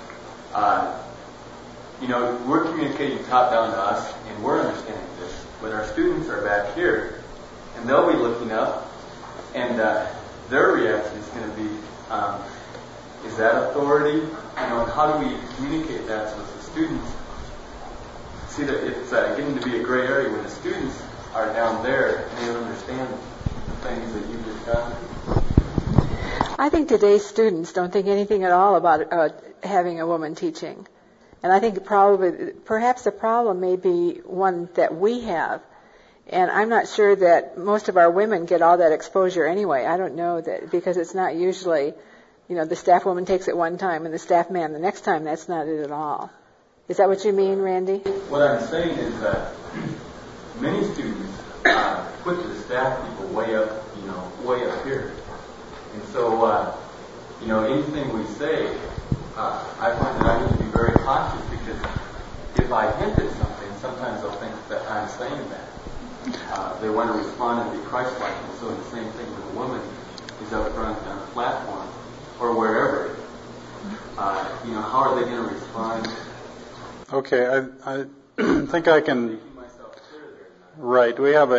we're communicating top down to us and we're understanding this. But our students are back here and they'll be looking up and their reaction is going to be, is that authority? And how do we communicate that so that the students see that it's getting to be a gray area when the students are down there and they don't understand the things that you've just done? I think today's students don't think anything at all about having a woman teaching. And I think perhaps the problem may be one that we have. And I'm not sure that most of our women get all that exposure anyway. I don't know that, because it's not usually, the staff woman takes it one time and the staff man the next time. That's not it at all. Is that what you mean, Randy? What I'm saying is that many students put the staff people way up here. And so, anything we say, I find that I need to be very cautious, because if I hint at something, sometimes they'll think that I'm saying that. They want to respond and be Christ-like. And so the same thing with a woman is up front on a platform or wherever. How are they going to respond? Okay, I think I can. Right, we have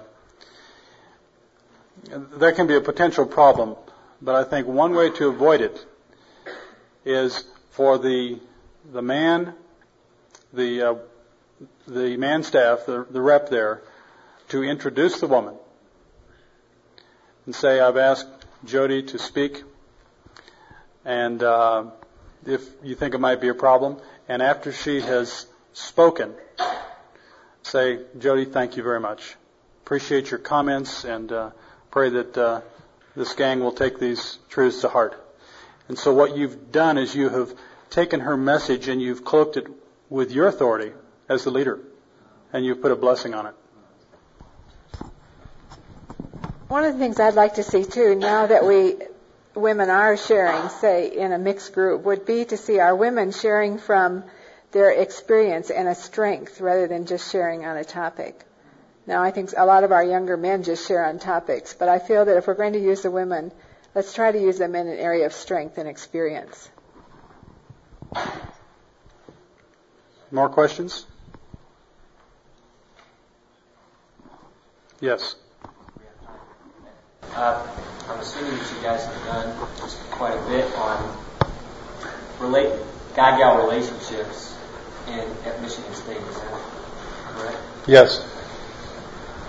there can be a potential problem, but I think one way to avoid it is for the man staff, the rep there, to introduce the woman and say, I've asked Jody to speak, and if you think it might be a problem, and after she has spoken, say, Jody, thank you very much. Appreciate your comments, and pray that this gang will take these truths to heart. And so what you've done is you have taken her message and you've cloaked it with your authority as the leader, and you've put a blessing on it. One of the things I'd like to see too, now that women are sharing, say, in a mixed group, would be to see our women sharing from their experience and a strength rather than just sharing on a topic. Now, I think a lot of our younger men just share on topics, but I feel that if we're going to use the women, let's try to use them in an area of strength and experience. More questions? Yes. I'm assuming that you guys have done quite a bit on guy-gal relationships at Michigan State. Is that correct? Yes.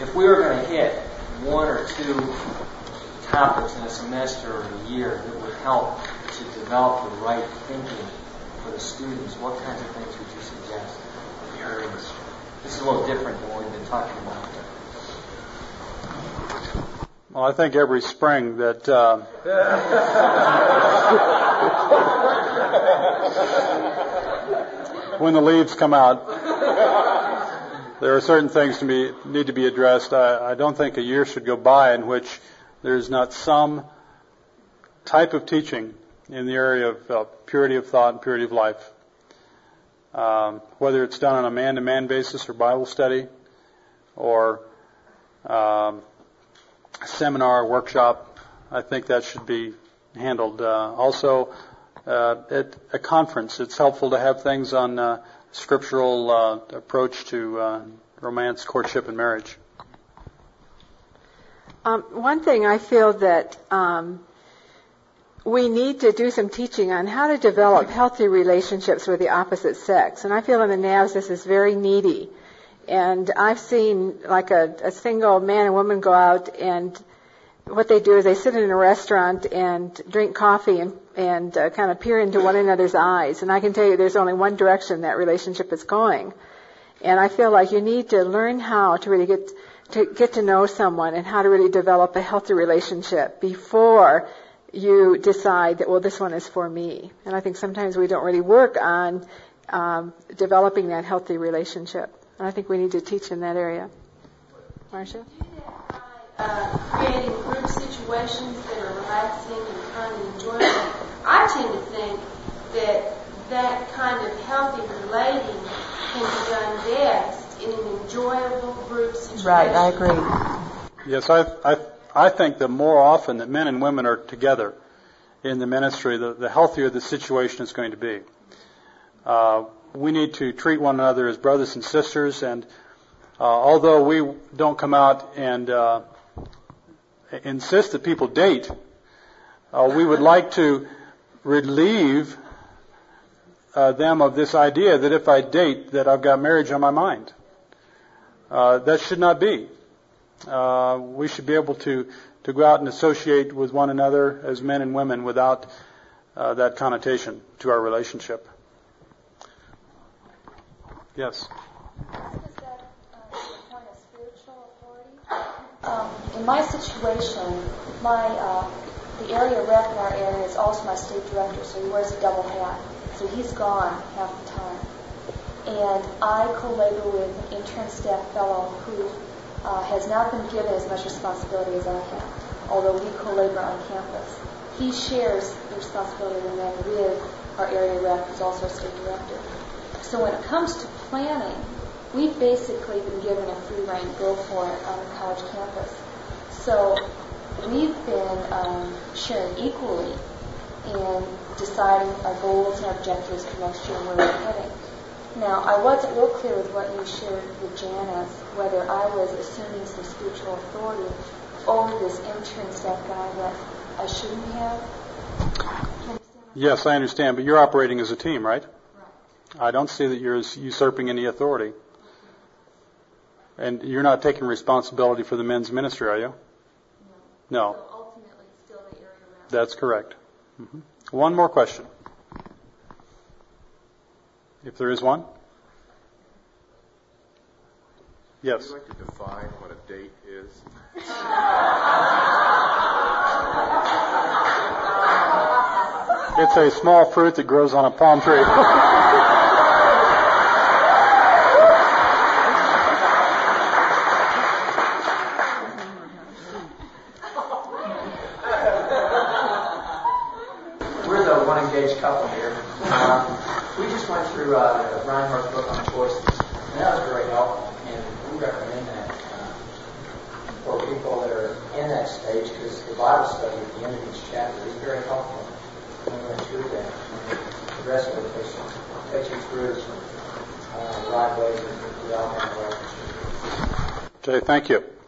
if we were going to hit one or two topics in a semester or a year that would help to develop the right thinking for the students, what kinds of things would you suggest? Areas. This is a little different than what we've been talking about. Well, I think every spring that when the leaves come out, there are certain things need to be addressed. I don't think a year should go by in which there's not some type of teaching in the area of purity of thought and purity of life. Whether it's done on a man-to-man basis or Bible study or seminar, workshop, I think that should be handled. Also, at a conference, it's helpful to have things on scriptural approach to romance, courtship, and marriage. One thing I feel that we need to do some teaching on how to develop healthy relationships with the opposite sex. And I feel in the NAVS this is very needy. And I've seen like a single man and woman go out, and what they do is they sit in a restaurant and drink coffee and kind of peer into one another's eyes. And I can tell you there's only one direction that relationship is going. And I feel like you need to learn how to really get to know someone and how to really develop a healthy relationship before you decide that, well, this one is for me. And I think sometimes we don't really work on developing that healthy relationship. And I think we need to teach in that area. Marcia? Creating group situations that are relaxing and fun and enjoyable. I tend to think that kind of healthy relating can be done best in an enjoyable group situation. Right, I agree. Yes, I think that more often that men and women are together in the ministry, the healthier the situation is going to be. We need to treat one another as brothers and sisters, and although we don't come out and insist that people date, we would like to relieve them of this idea that if I date, that I've got marriage on my mind. That should not be. We should be able to go out and associate with one another as men and women without that connotation to our relationship. Yes? In my situation, the area rep in our area is also my state director, so he wears a double hat. So he's gone half the time. And I co-labor with an intern staff fellow who has not been given as much responsibility as I have, although we co-labor on campus. He shares the responsibility of the men with our area rep, who's also a state director. So when it comes to planning, we've basically been given a free rein to go for it on the college campus. So we've been sharing equally in deciding our goals and our objectives for next year and where we're heading. Now, I wasn't real clear with what you shared with Janice, whether I was assuming some spiritual authority over this intern staff guy that I shouldn't have. Yes, I understand, but you're operating as a team, right? I don't see that you're usurping any authority. And you're not taking responsibility for the men's ministry, are you? No. So ultimately, it's still the area rep. That's correct. Mm-hmm. One more question. If there is one? Yes. Would you like to define what a date is? It's a small fruit that grows on a palm tree. We're the one-engaged couple here. We just went through Reinhardt's book on choices, and that was very helpful, and we recommend that for people that are in that stage, because the Bible study at the end of each chapter is very helpful. We went through that. The rest of it takes you through the right ways to develop that relationship. Okay, thank you.